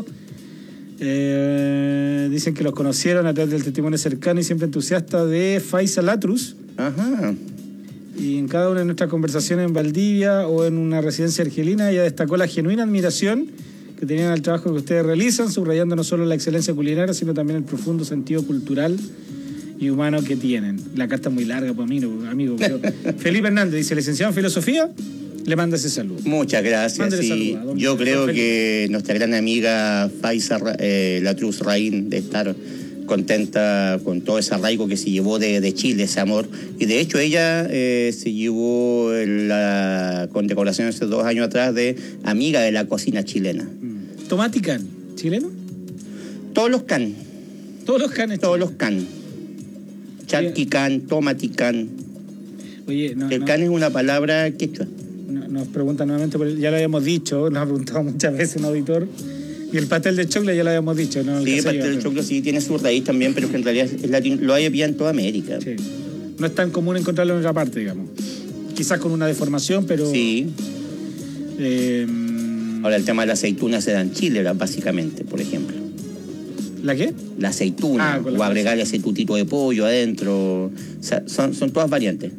[SPEAKER 16] Eh, dicen que los conocieron a través del testimonio cercano y siempre entusiasta de Faisal Atrus.
[SPEAKER 17] Ajá.
[SPEAKER 16] Y en cada una de nuestras conversaciones en Valdivia o en una residencia argelina, ella destacó la genuina admiración que tenían al trabajo que ustedes realizan, subrayando no solo la excelencia culinaria, sino también el profundo sentido cultural y humano que tienen. La carta es muy larga, pues, amigo. amigo pero Felipe Hernández dice, licenciado en Filosofía, le manda ese saludo.
[SPEAKER 17] Muchas gracias. Sí, saludo, yo creo que nuestra gran amiga Faisal eh, Latrus Raín de estar contenta con todo ese arraigo que se llevó de, de Chile, ese amor. Y de hecho ella eh, se llevó la condecoración hace dos años atrás de amiga de la cocina chilena.
[SPEAKER 16] Mm. ¿Tomatican? ¿Chileno?
[SPEAKER 17] Todos los can.
[SPEAKER 16] Todos los canes.
[SPEAKER 17] Todos los can. Charquicán, tomaticán.
[SPEAKER 16] Oye, no,
[SPEAKER 17] El
[SPEAKER 16] no.
[SPEAKER 17] can es una palabra quechua.
[SPEAKER 16] Nos preguntan nuevamente, ya lo habíamos dicho, nos ha preguntado muchas veces un auditor. Y el pastel de choclo ya lo habíamos dicho, ¿no?
[SPEAKER 17] Sí, el pastel de choclo sí tiene su raíz también, pero que en realidad es latino, lo hay en toda América.
[SPEAKER 16] Sí. No es tan común encontrarlo en otra parte, digamos. Quizás con una deformación, pero...
[SPEAKER 17] Sí.
[SPEAKER 16] Eh...
[SPEAKER 17] Ahora, el tema de la aceituna se da en Chile, básicamente, por ejemplo.
[SPEAKER 16] ¿La qué?
[SPEAKER 17] La aceituna, ah, o agregarle ese tutito de pollo adentro. O sea, son, son todas variantes.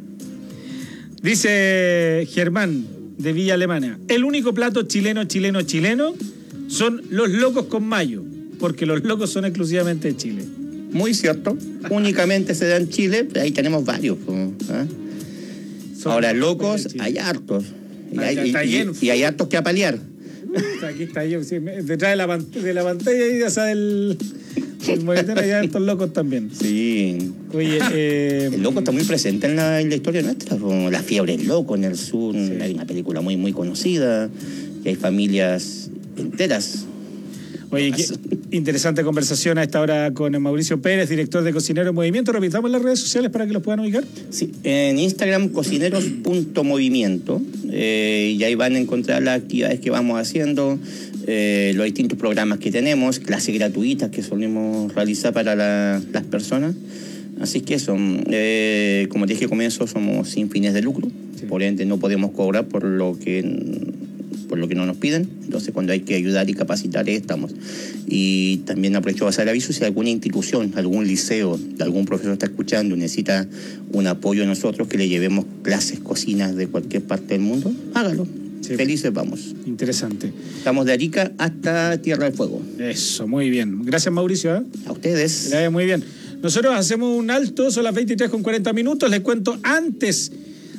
[SPEAKER 16] Dice Germán, de Villa Alemana, el único plato chileno, chileno, chileno son los locos con mayo, porque los locos son exclusivamente de Chile.
[SPEAKER 17] Muy cierto, únicamente se da en Chile, ahí tenemos varios. ¿eh? Ahora, locos, hay hartos. Y hay, y, y, y hay hartos que apalear.
[SPEAKER 16] Aquí está yo, sí, detrás de la, de la pantalla ahí, o sea, el, el monitor, hay hartos locos también.
[SPEAKER 17] Sí.
[SPEAKER 16] Oye, eh,
[SPEAKER 17] el loco está muy presente en la, en la historia nuestra, como La fiebre del loco en el sur, sí. Hay una película muy, muy conocida, y hay familias enteras.
[SPEAKER 16] Oye, qué interesante conversación a esta hora con Mauricio Pérez, director de Cocineros en Movimiento. Repitamos las redes sociales para que los puedan ubicar.
[SPEAKER 17] Sí, en Instagram cocineros punto movimiento, eh, y ahí van a encontrar las actividades que vamos haciendo, eh, los distintos programas que tenemos, clases gratuitas que solemos realizar para la, las personas. Así que eso, eh, como te dije al comienzo, somos sin fines de lucro, sí. Por ende no podemos cobrar por lo que... por lo que no nos piden, entonces cuando hay que ayudar y capacitar estamos. Y también aprovecho para hacer el aviso si alguna institución, algún liceo, algún profesor está escuchando y necesita un apoyo de nosotros, que le llevemos clases, cocinas de cualquier parte del mundo, hágalo. Sí. Felices vamos.
[SPEAKER 16] Interesante.
[SPEAKER 17] Estamos de Arica hasta Tierra del Fuego.
[SPEAKER 16] Eso, muy bien. Gracias, Mauricio. ¿eh?
[SPEAKER 17] A ustedes.
[SPEAKER 16] Gracias, muy bien. Nosotros hacemos un alto, son las veintitrés con cuarenta minutos. Les cuento antes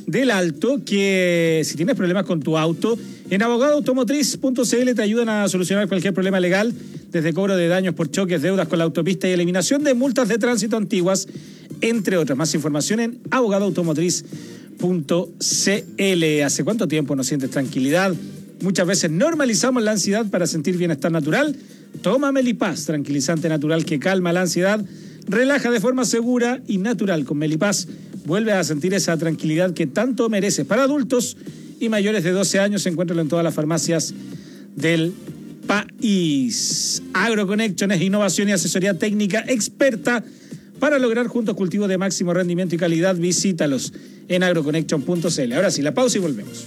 [SPEAKER 16] del Alto, que si tienes problemas con tu auto, en abogado automotriz punto c l te ayudan a solucionar cualquier problema legal, desde cobro de daños por choques, deudas con la autopista y eliminación de multas de tránsito antiguas, entre otras. Más información en abogado automotriz punto c l. ¿Hace cuánto tiempo no sientes tranquilidad? Muchas veces normalizamos la ansiedad para sentir bienestar natural. Toma Melipaz, tranquilizante natural que calma la ansiedad, relaja de forma segura y natural. Con Melipaz vuelve a sentir esa tranquilidad que tanto mereces. Para adultos y mayores de doce años, se encuentran en todas las farmacias del país. AgroConnection es innovación y asesoría técnica experta para lograr juntos cultivos de máximo rendimiento y calidad. Visítalos en agroconnection punto c l. Ahora sí, la pausa y volvemos.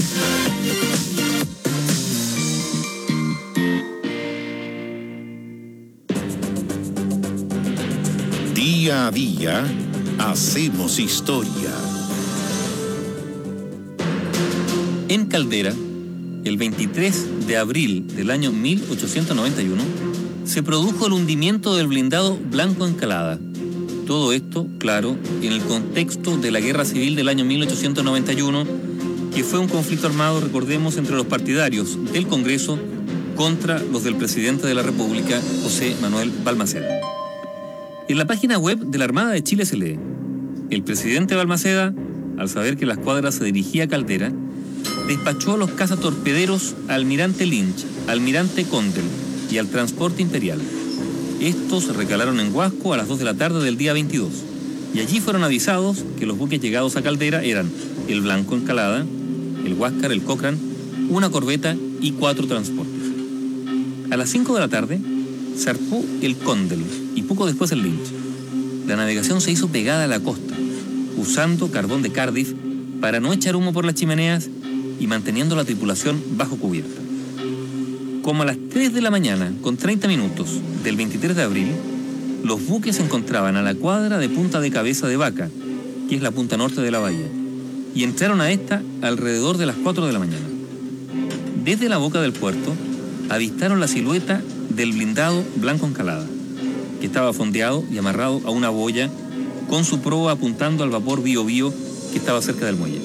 [SPEAKER 1] Día a día hacemos historia.
[SPEAKER 18] En Caldera, el veintitrés de abril del año mil ochocientos noventa y uno, se produjo el hundimiento del blindado Blanco Encalada. Todo esto, claro, en el contexto de la Guerra Civil del año mil ochocientos noventa y uno, que fue un conflicto armado, recordemos, entre los partidarios del Congreso contra los del presidente de la República, José Manuel Balmaceda. En la página web de la Armada de Chile se lee: el presidente Balmaceda, al saber que la escuadra se dirigía a Caldera, despachó a los cazatorpederos Almirante Lynch, Almirante Condell y al transporte imperial. Estos recalaron en Huasco a las dos de la tarde del día veintidós, y allí fueron avisados que los buques llegados a Caldera eran el Blanco Encalada, el Huáscar, el Cochrane, una corbeta y cuatro transportes. A las cinco de la tarde zarpó el Condell y poco después el Lynch. La navegación se hizo pegada a la costa, usando carbón de Cardiff para no echar humo por las chimeneas y manteniendo la tripulación bajo cubierta. Como a las tres de la mañana, con treinta minutos del veintitrés de abril, los buques se encontraban a la cuadra de Punta de Cabeza de Vaca, que es la punta norte de la bahía, y entraron a esta alrededor de las cuatro de la mañana. Desde la boca del puerto, avistaron la silueta del blindado Blanco Encalada, que estaba fondeado y amarrado a una boya con su proa apuntando al vapor Bío Bío que estaba cerca del muelle.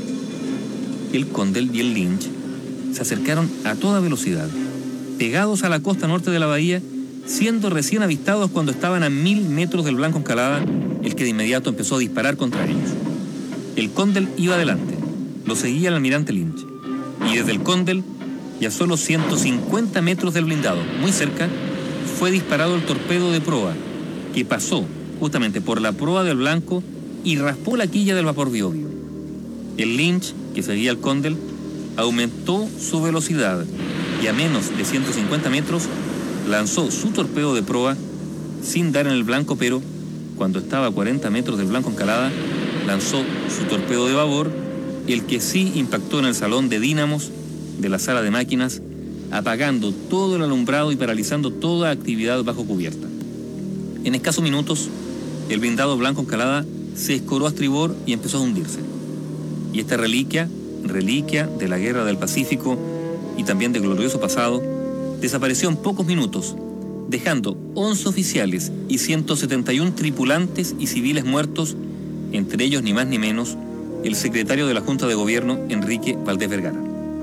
[SPEAKER 18] El Condell y el Lynch se acercaron a toda velocidad, pegados a la costa norte de la bahía, siendo recién avistados cuando estaban a mil metros del Blanco Encalada, el que de inmediato empezó a disparar contra ellos. El Condell iba adelante, lo seguía el almirante Lynch, y desde el Condell, y a solo ciento cincuenta metros del blindado, muy cerca, fue disparado el torpedo de proa, que pasó justamente por la proa del Blanco y raspó la quilla del vapor Bío Bío. El Lynch, que seguía al Condell, aumentó su velocidad y a menos de ciento cincuenta metros lanzó su torpedo de proa sin dar en el Blanco, pero cuando estaba a cuarenta metros del Blanco Encalada, lanzó su torpedo de babor, el que sí impactó en el salón de dínamos de la sala de máquinas, apagando todo el alumbrado y paralizando toda actividad bajo cubierta. En escasos minutos, el blindado Blanco Encalada se escoró a estribor y empezó a hundirse. Y esta reliquia, reliquia de la Guerra del Pacífico y también del glorioso pasado, desapareció en pocos minutos, dejando once oficiales y ciento setenta y uno tripulantes y civiles muertos, entre ellos ni más ni menos el secretario de la Junta de Gobierno, Enrique Valdés Vergara.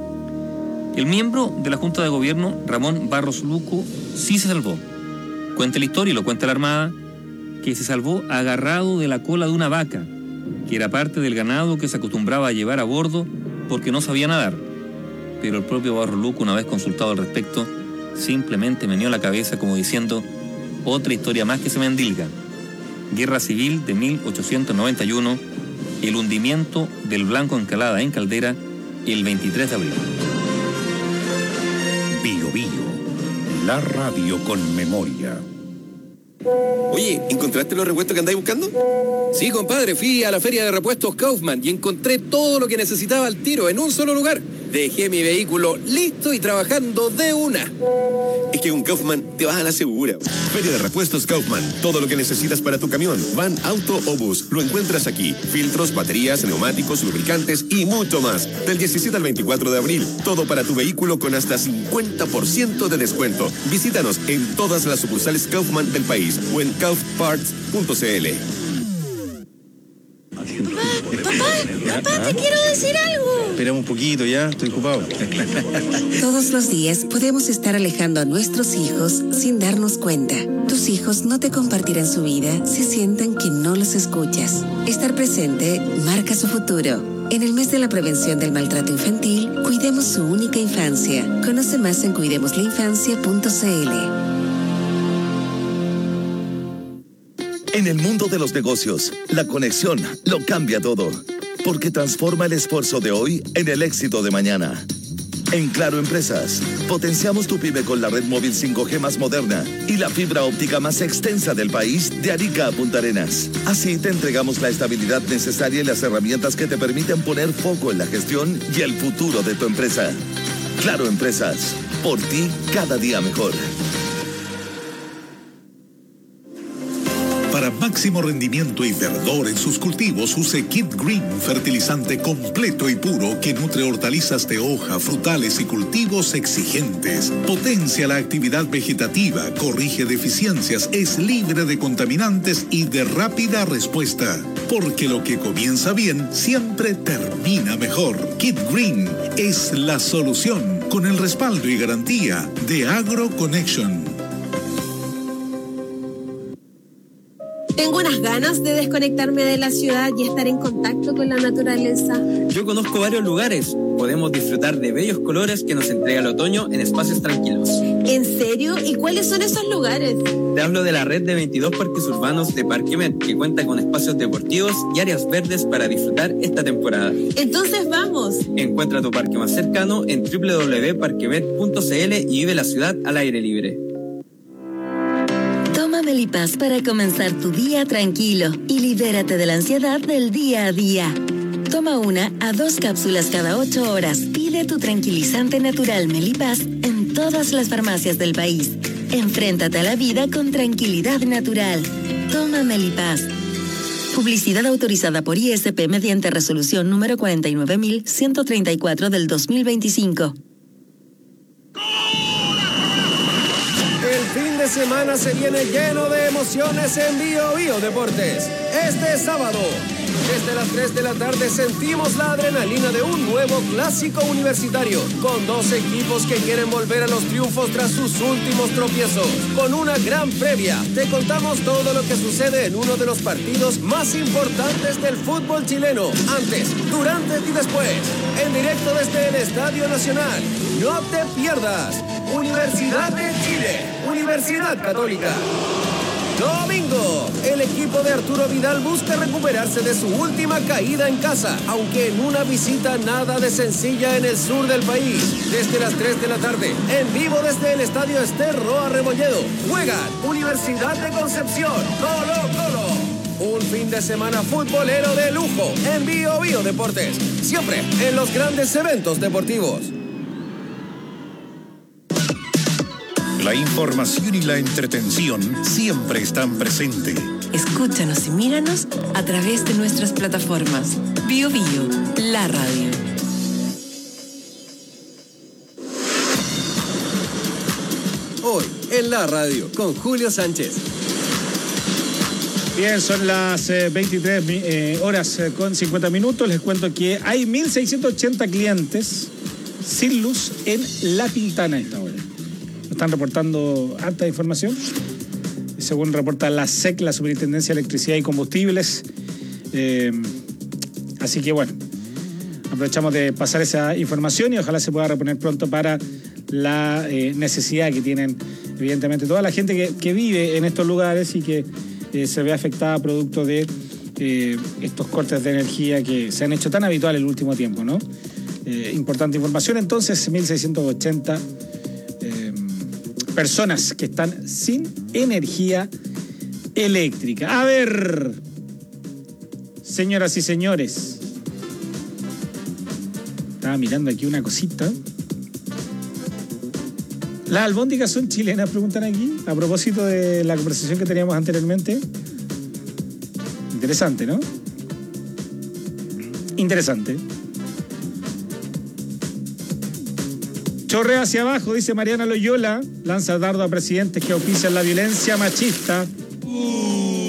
[SPEAKER 18] El miembro de la Junta de Gobierno, Ramón Barros Luco, sí se salvó. Cuenta la historia y lo cuenta la Armada, que se salvó agarrado de la cola de una vaca, que era parte del ganado que se acostumbraba a llevar a bordo porque no sabía nadar. Pero el propio Barros Luco, una vez consultado al respecto, simplemente meneó la cabeza como diciendo: otra historia más que se me endilga. Guerra Civil de mil ochocientos noventa y uno, el hundimiento del Blanco Encalada en Caldera, el veintitrés de abril.
[SPEAKER 1] Bío Bío, la radio con memoria.
[SPEAKER 10] Oye, ¿encontraste los repuestos que andáis buscando? Sí, compadre, fui a la feria de repuestos Kaufman y encontré todo lo que necesitaba al tiro en un solo lugar. Dejé mi vehículo listo y trabajando de una. Es que con Kaufman te vas a la segura.
[SPEAKER 19] Feria de repuestos Kaufman. Todo lo que necesitas para tu camión, van, auto o bus, lo encuentras aquí. Filtros, baterías, neumáticos, lubricantes y mucho más. Del diecisiete al veinticuatro de abril. Todo para tu vehículo con hasta cincuenta por ciento de descuento. Visítanos en todas las sucursales Kaufman del país o en kaufparts punto c l.
[SPEAKER 20] Papá, papá, te quiero decir algo.
[SPEAKER 21] Esperamos un poquito ya, estoy ocupado.
[SPEAKER 22] Todos los días podemos estar alejando a nuestros hijos sin darnos cuenta. Tus hijos no te compartirán su vida si sienten que no los escuchas. Estar presente marca su futuro. En el mes de la prevención del maltrato infantil, cuidemos su única infancia. Conoce más en cuidemos la infancia punto c l.
[SPEAKER 23] En el mundo de los negocios, la conexión lo cambia todo, porque transforma el esfuerzo de hoy en el éxito de mañana. En Claro Empresas, potenciamos tu pyme con la red móvil cinco G más moderna y la fibra óptica más extensa del país de Arica a Punta Arenas. Así te entregamos la estabilidad necesaria y las herramientas que te permiten poner foco en la gestión y el futuro de tu empresa. Claro Empresas, por ti cada día mejor.
[SPEAKER 1] Para máximo rendimiento y verdor en sus cultivos, use Kid Green, fertilizante completo y puro que nutre hortalizas de hoja, frutales y cultivos exigentes. Potencia la actividad vegetativa, corrige deficiencias, es libre de contaminantes y de rápida respuesta. Porque lo que comienza bien siempre termina mejor. Kid Green es la solución, con el respaldo y garantía de AgroConnection.
[SPEAKER 15] Tengo unas ganas de desconectarme de la ciudad y estar en contacto con la naturaleza.
[SPEAKER 14] Yo conozco varios lugares. Podemos disfrutar de bellos colores que nos entrega el otoño en espacios tranquilos.
[SPEAKER 15] ¿En serio? ¿Y cuáles son esos lugares?
[SPEAKER 14] Te hablo de la red de veintidós parques urbanos de Parquemet, que cuenta con espacios deportivos y áreas verdes para disfrutar esta temporada.
[SPEAKER 15] Entonces vamos.
[SPEAKER 14] Encuentra tu parque más cercano en w w w punto parquemet punto c l y vive la ciudad al aire libre.
[SPEAKER 9] Toma Melipaz para comenzar tu día tranquilo y libérate de la ansiedad del día a día. Toma una a dos cápsulas cada ocho horas. Pide tu tranquilizante natural Melipaz en todas las farmacias del país. Enfréntate a la vida con tranquilidad natural. Toma Melipaz. Publicidad autorizada por I S P mediante resolución número cuarenta y nueve mil ciento treinta y cuatro del dos mil veinticinco.
[SPEAKER 24] El fin de semana se viene lleno de emociones en Bio Bio Deportes. Este sábado, desde las tres de la tarde, sentimos la adrenalina de un nuevo clásico universitario, con dos equipos que quieren volver a los triunfos tras sus últimos tropiezos. Con una gran previa, te contamos todo lo que sucede en uno de los partidos más importantes del fútbol chileno, antes, durante y después, en directo desde el Estadio Nacional. No te pierdas. Universidad de Chile, Universidad Católica. Domingo, el equipo de Arturo Vidal busca recuperarse de su última caída en casa, aunque en una visita nada de sencilla en el sur del país. Desde las tres de la tarde, en vivo desde el Estadio Ester Roa Rebolledo, juegan Universidad de Concepción, Colo Colo. Un fin de semana futbolero de lujo en Bio Bio Deportes, siempre en los grandes eventos deportivos.
[SPEAKER 1] La información y la entretención siempre están presentes.
[SPEAKER 2] Escúchanos y míranos a través de nuestras plataformas. Bio Bio, la radio.
[SPEAKER 24] Hoy en la radio con Julio Sánchez.
[SPEAKER 16] Bien, son las eh, veintitrés eh, horas eh, con cincuenta minutos. Les cuento que hay mil seiscientos ochenta clientes sin luz en La Pintana a esta hora. Están reportando alta información, según reporta la S E C, la Superintendencia de Electricidad y Combustibles. Eh, así que bueno, aprovechamos de pasar esa información y ojalá se pueda reponer pronto para la eh, necesidad que tienen, evidentemente, toda la gente que, que vive en estos lugares y que eh, se ve afectada producto de eh, estos cortes de energía que se han hecho tan habituales el último tiempo, ¿no? Eh, importante información. Entonces, mil seiscientos ochenta personas que están sin energía eléctrica. A ver, señoras y señores, estaba mirando aquí una cosita. ¿Las albóndigas son chilenas? Preguntan aquí, a propósito de la conversación que teníamos anteriormente. Interesante, ¿no? Interesante. Chorrea hacia abajo, dice Mariana Loyola. Lanza dardo a presidentes que auspician la violencia machista.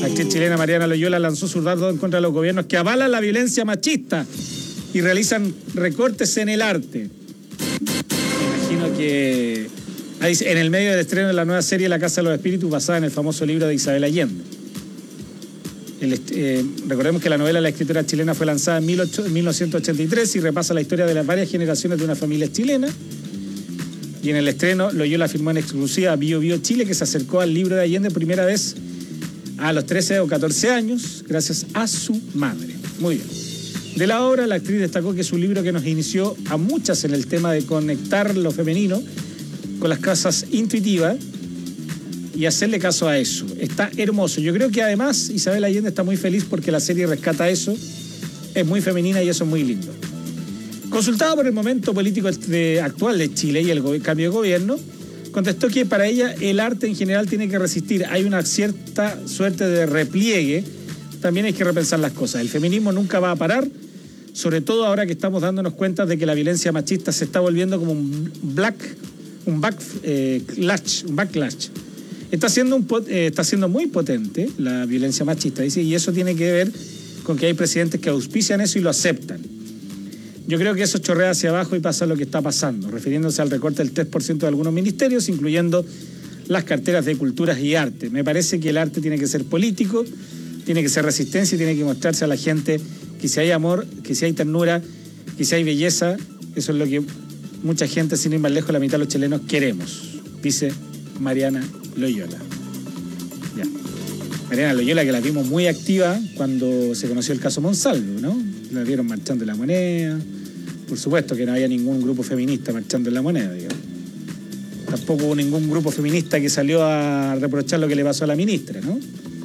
[SPEAKER 16] La actriz chilena Mariana Loyola lanzó su dardo en contra de los gobiernos que avalan la violencia machista y realizan recortes en el arte. Me imagino que en el medio del estreno de la nueva serie La Casa de los Espíritus, basada en el famoso libro de Isabel Allende. El, eh, recordemos que la novela La escritora chilena fue lanzada en mil novecientos ochenta y tres y repasa la historia de las varias generaciones de una familia chilena. Y en el estreno, Loyola afirmó en exclusiva a Bio Bio Chile que se acercó al libro de Allende primera vez a los trece o catorce años, gracias a su madre. Muy bien. De la obra, la actriz destacó que es un libro que nos inició a muchas en el tema de conectar lo femenino con las cosas intuitivas y hacerle caso a eso. Está hermoso. Yo creo que además Isabel Allende está muy feliz porque la serie rescata eso. Es muy femenina y eso es muy lindo. Consultado por el momento político de, actual de Chile y el go- cambio de gobierno, contestó que para ella el arte en general tiene que resistir. Hay una cierta suerte de repliegue. También hay que repensar las cosas. El feminismo nunca va a parar, sobre todo ahora que estamos dándonos cuenta de que la violencia machista se está volviendo como un black, un backlash, eh, un backlash. Está siendo, un, eh, está siendo muy potente la violencia machista, dice, y eso tiene que ver con que hay presidentes que auspician eso y lo aceptan. Yo creo que eso chorrea hacia abajo y pasa lo que está pasando, refiriéndose al recorte del tres por ciento de algunos ministerios, incluyendo las carteras de culturas y arte. Me parece que el arte tiene que ser político, tiene que ser resistencia y tiene que mostrarse a la gente que si hay amor, que si hay ternura, que si hay belleza, eso es lo que mucha gente, sin ir más lejos, la mitad de los chilenos queremos, dice Mariana Loyola. Ya. Mariana Loyola, que la vimos muy activa cuando se conoció el caso Monsalvo, ¿no? La vieron marchando en La Moneda. Por supuesto que no había ningún grupo feminista marchando en La Moneda, digamos. Tampoco hubo ningún grupo feminista que salió a reprochar lo que le pasó a la ministra, ¿no?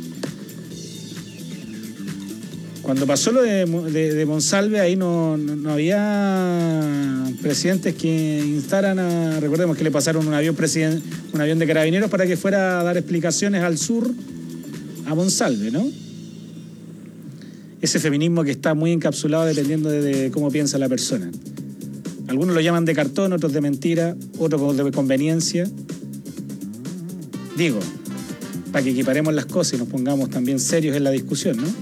[SPEAKER 16] Cuando pasó lo de, de, de Monsalve, ahí no, no, no había presidentes que instaran a... Recordemos que le pasaron un avión, presiden, un avión de carabineros para que fuera a dar explicaciones al sur a Monsalve, ¿no? Ese feminismo que está muy encapsulado dependiendo de, de cómo piensa la persona. Algunos lo llaman de cartón, otros de mentira, otros de conveniencia. Digo, para que equiparemos las cosas y nos pongamos también serios en la discusión, ¿no?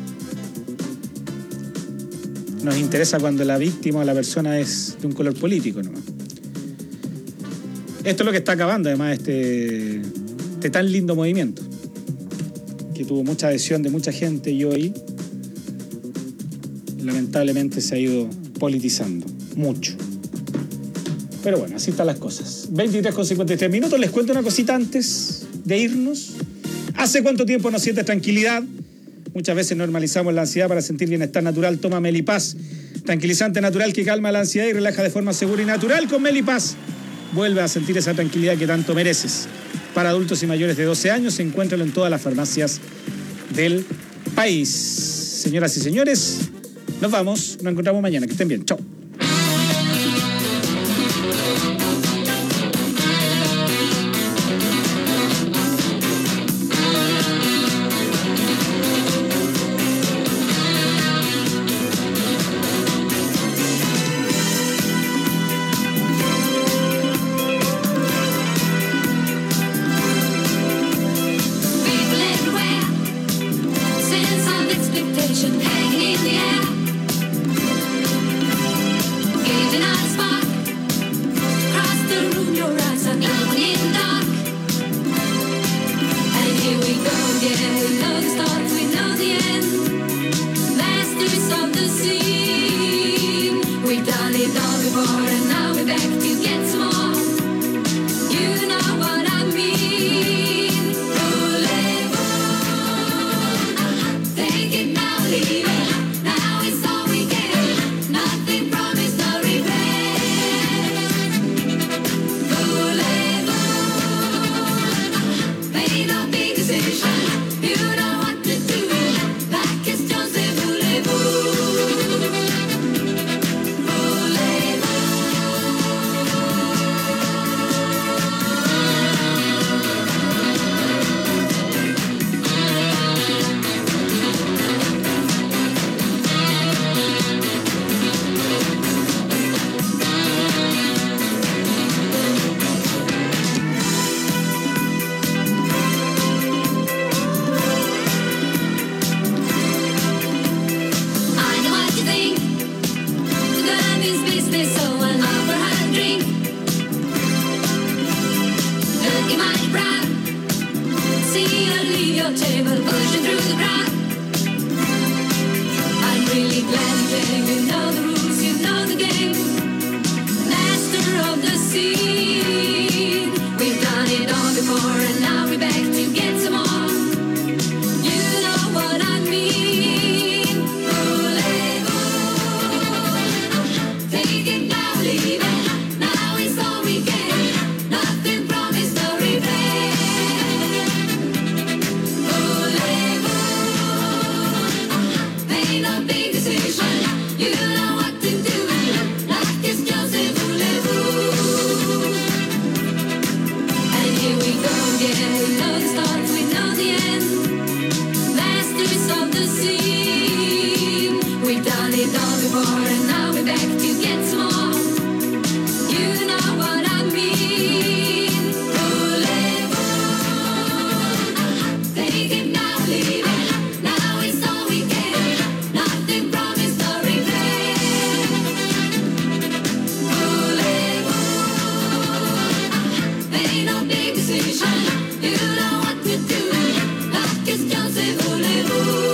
[SPEAKER 16] Nos interesa cuando la víctima o la persona es de un color político, ¿no? Esto es lo que está acabando, además, este, este tan lindo movimiento, que tuvo mucha adhesión de mucha gente y hoy lamentablemente se ha ido politizando mucho. Pero bueno, así están las cosas. veintitrés con cincuenta y tres minutos. Les cuento una cosita antes de irnos. ¿Hace cuánto tiempo no sientes tranquilidad? Muchas veces normalizamos la ansiedad para sentir bienestar natural. Toma Melipaz, tranquilizante natural que calma la ansiedad y relaja de forma segura y natural. Con Melipaz vuelve a sentir esa tranquilidad que tanto mereces. Para adultos y mayores de doce años, encuéntralo en todas las farmacias del país. Señoras y señores, nos vamos. Nos encontramos mañana. Que estén bien. Chao.
[SPEAKER 4] Hanging in the air. see a leave your table pushing through the crowd. I'm really glad that you know the rules, you know the game. Master of the scene. We've done it all before and now we're back to get some more. You know what I mean. Voulez-vous? Take it now, leave it. Now is all we get. Nothing promised, no regret. Voulez-vous? Ain't no big decision. You know what to do. Life is just a voulez-vous. And here we go again. We know the start, we know the end. Masters of the scene. We've done it all before and now we're back to get some more. You know what I mean. Voulez-vous? Take it now, leave it. Now is all we get. Nothing promised, no regret. Voulez-vous? Ain't no big decision. You know what to do. Life is just a voulez-vous.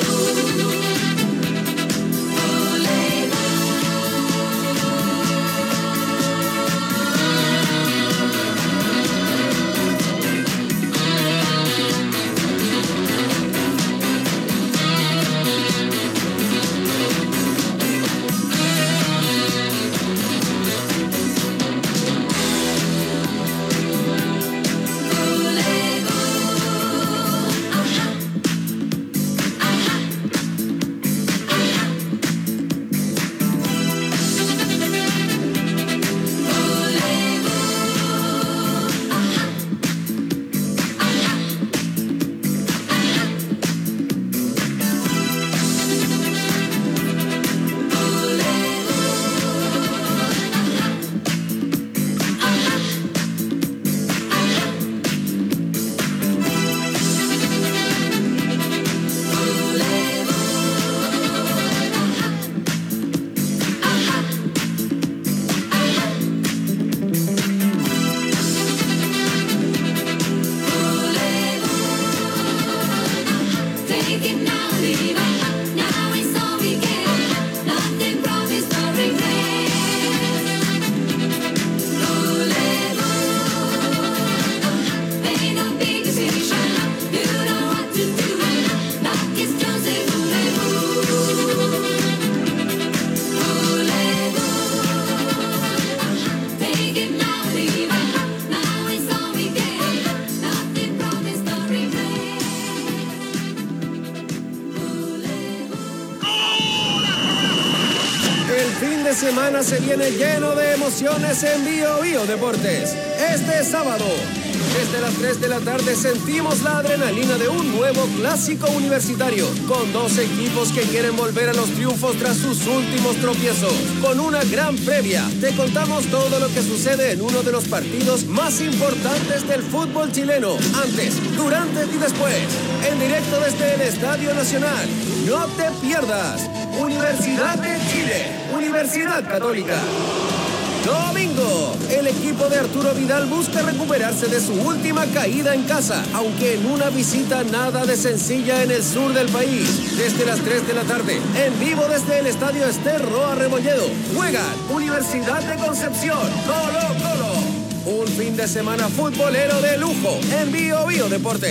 [SPEAKER 4] Take it now, leave it. Now is all we get. Nothing promised, no regret. Voulez-vous? Ain't no big decision. You know what to do. Life is just a voulez-vous. Voulez-vous? Take it now, leave it. Now is all we get. Nothing promised, no regret.
[SPEAKER 24] El fin de semana se viene lleno de emociones en Bio Bio Deportes. Este sábado, desde las tres de la tarde, sentimos la adrenalina de un nuevo clásico universitario, con dos equipos que quieren volver a los triunfos tras sus últimos tropiezos. Con una gran previa, te contamos todo lo que sucede en uno de los partidos más importantes del fútbol chileno, antes, durante y después, en directo desde el Estadio Nacional. No te pierdas. Universidad de Chile, Universidad Católica. Domingo, el equipo de Arturo Vidal busca recuperarse de su última caída en casa, aunque en una visita nada de sencilla en el sur del país. Desde las tres de la tarde, en vivo desde el Estadio Ester Roa Rebolledo, juegan Universidad de Concepción, Colo Colo. Un fin de semana futbolero de lujo en Bio Bio Deportes.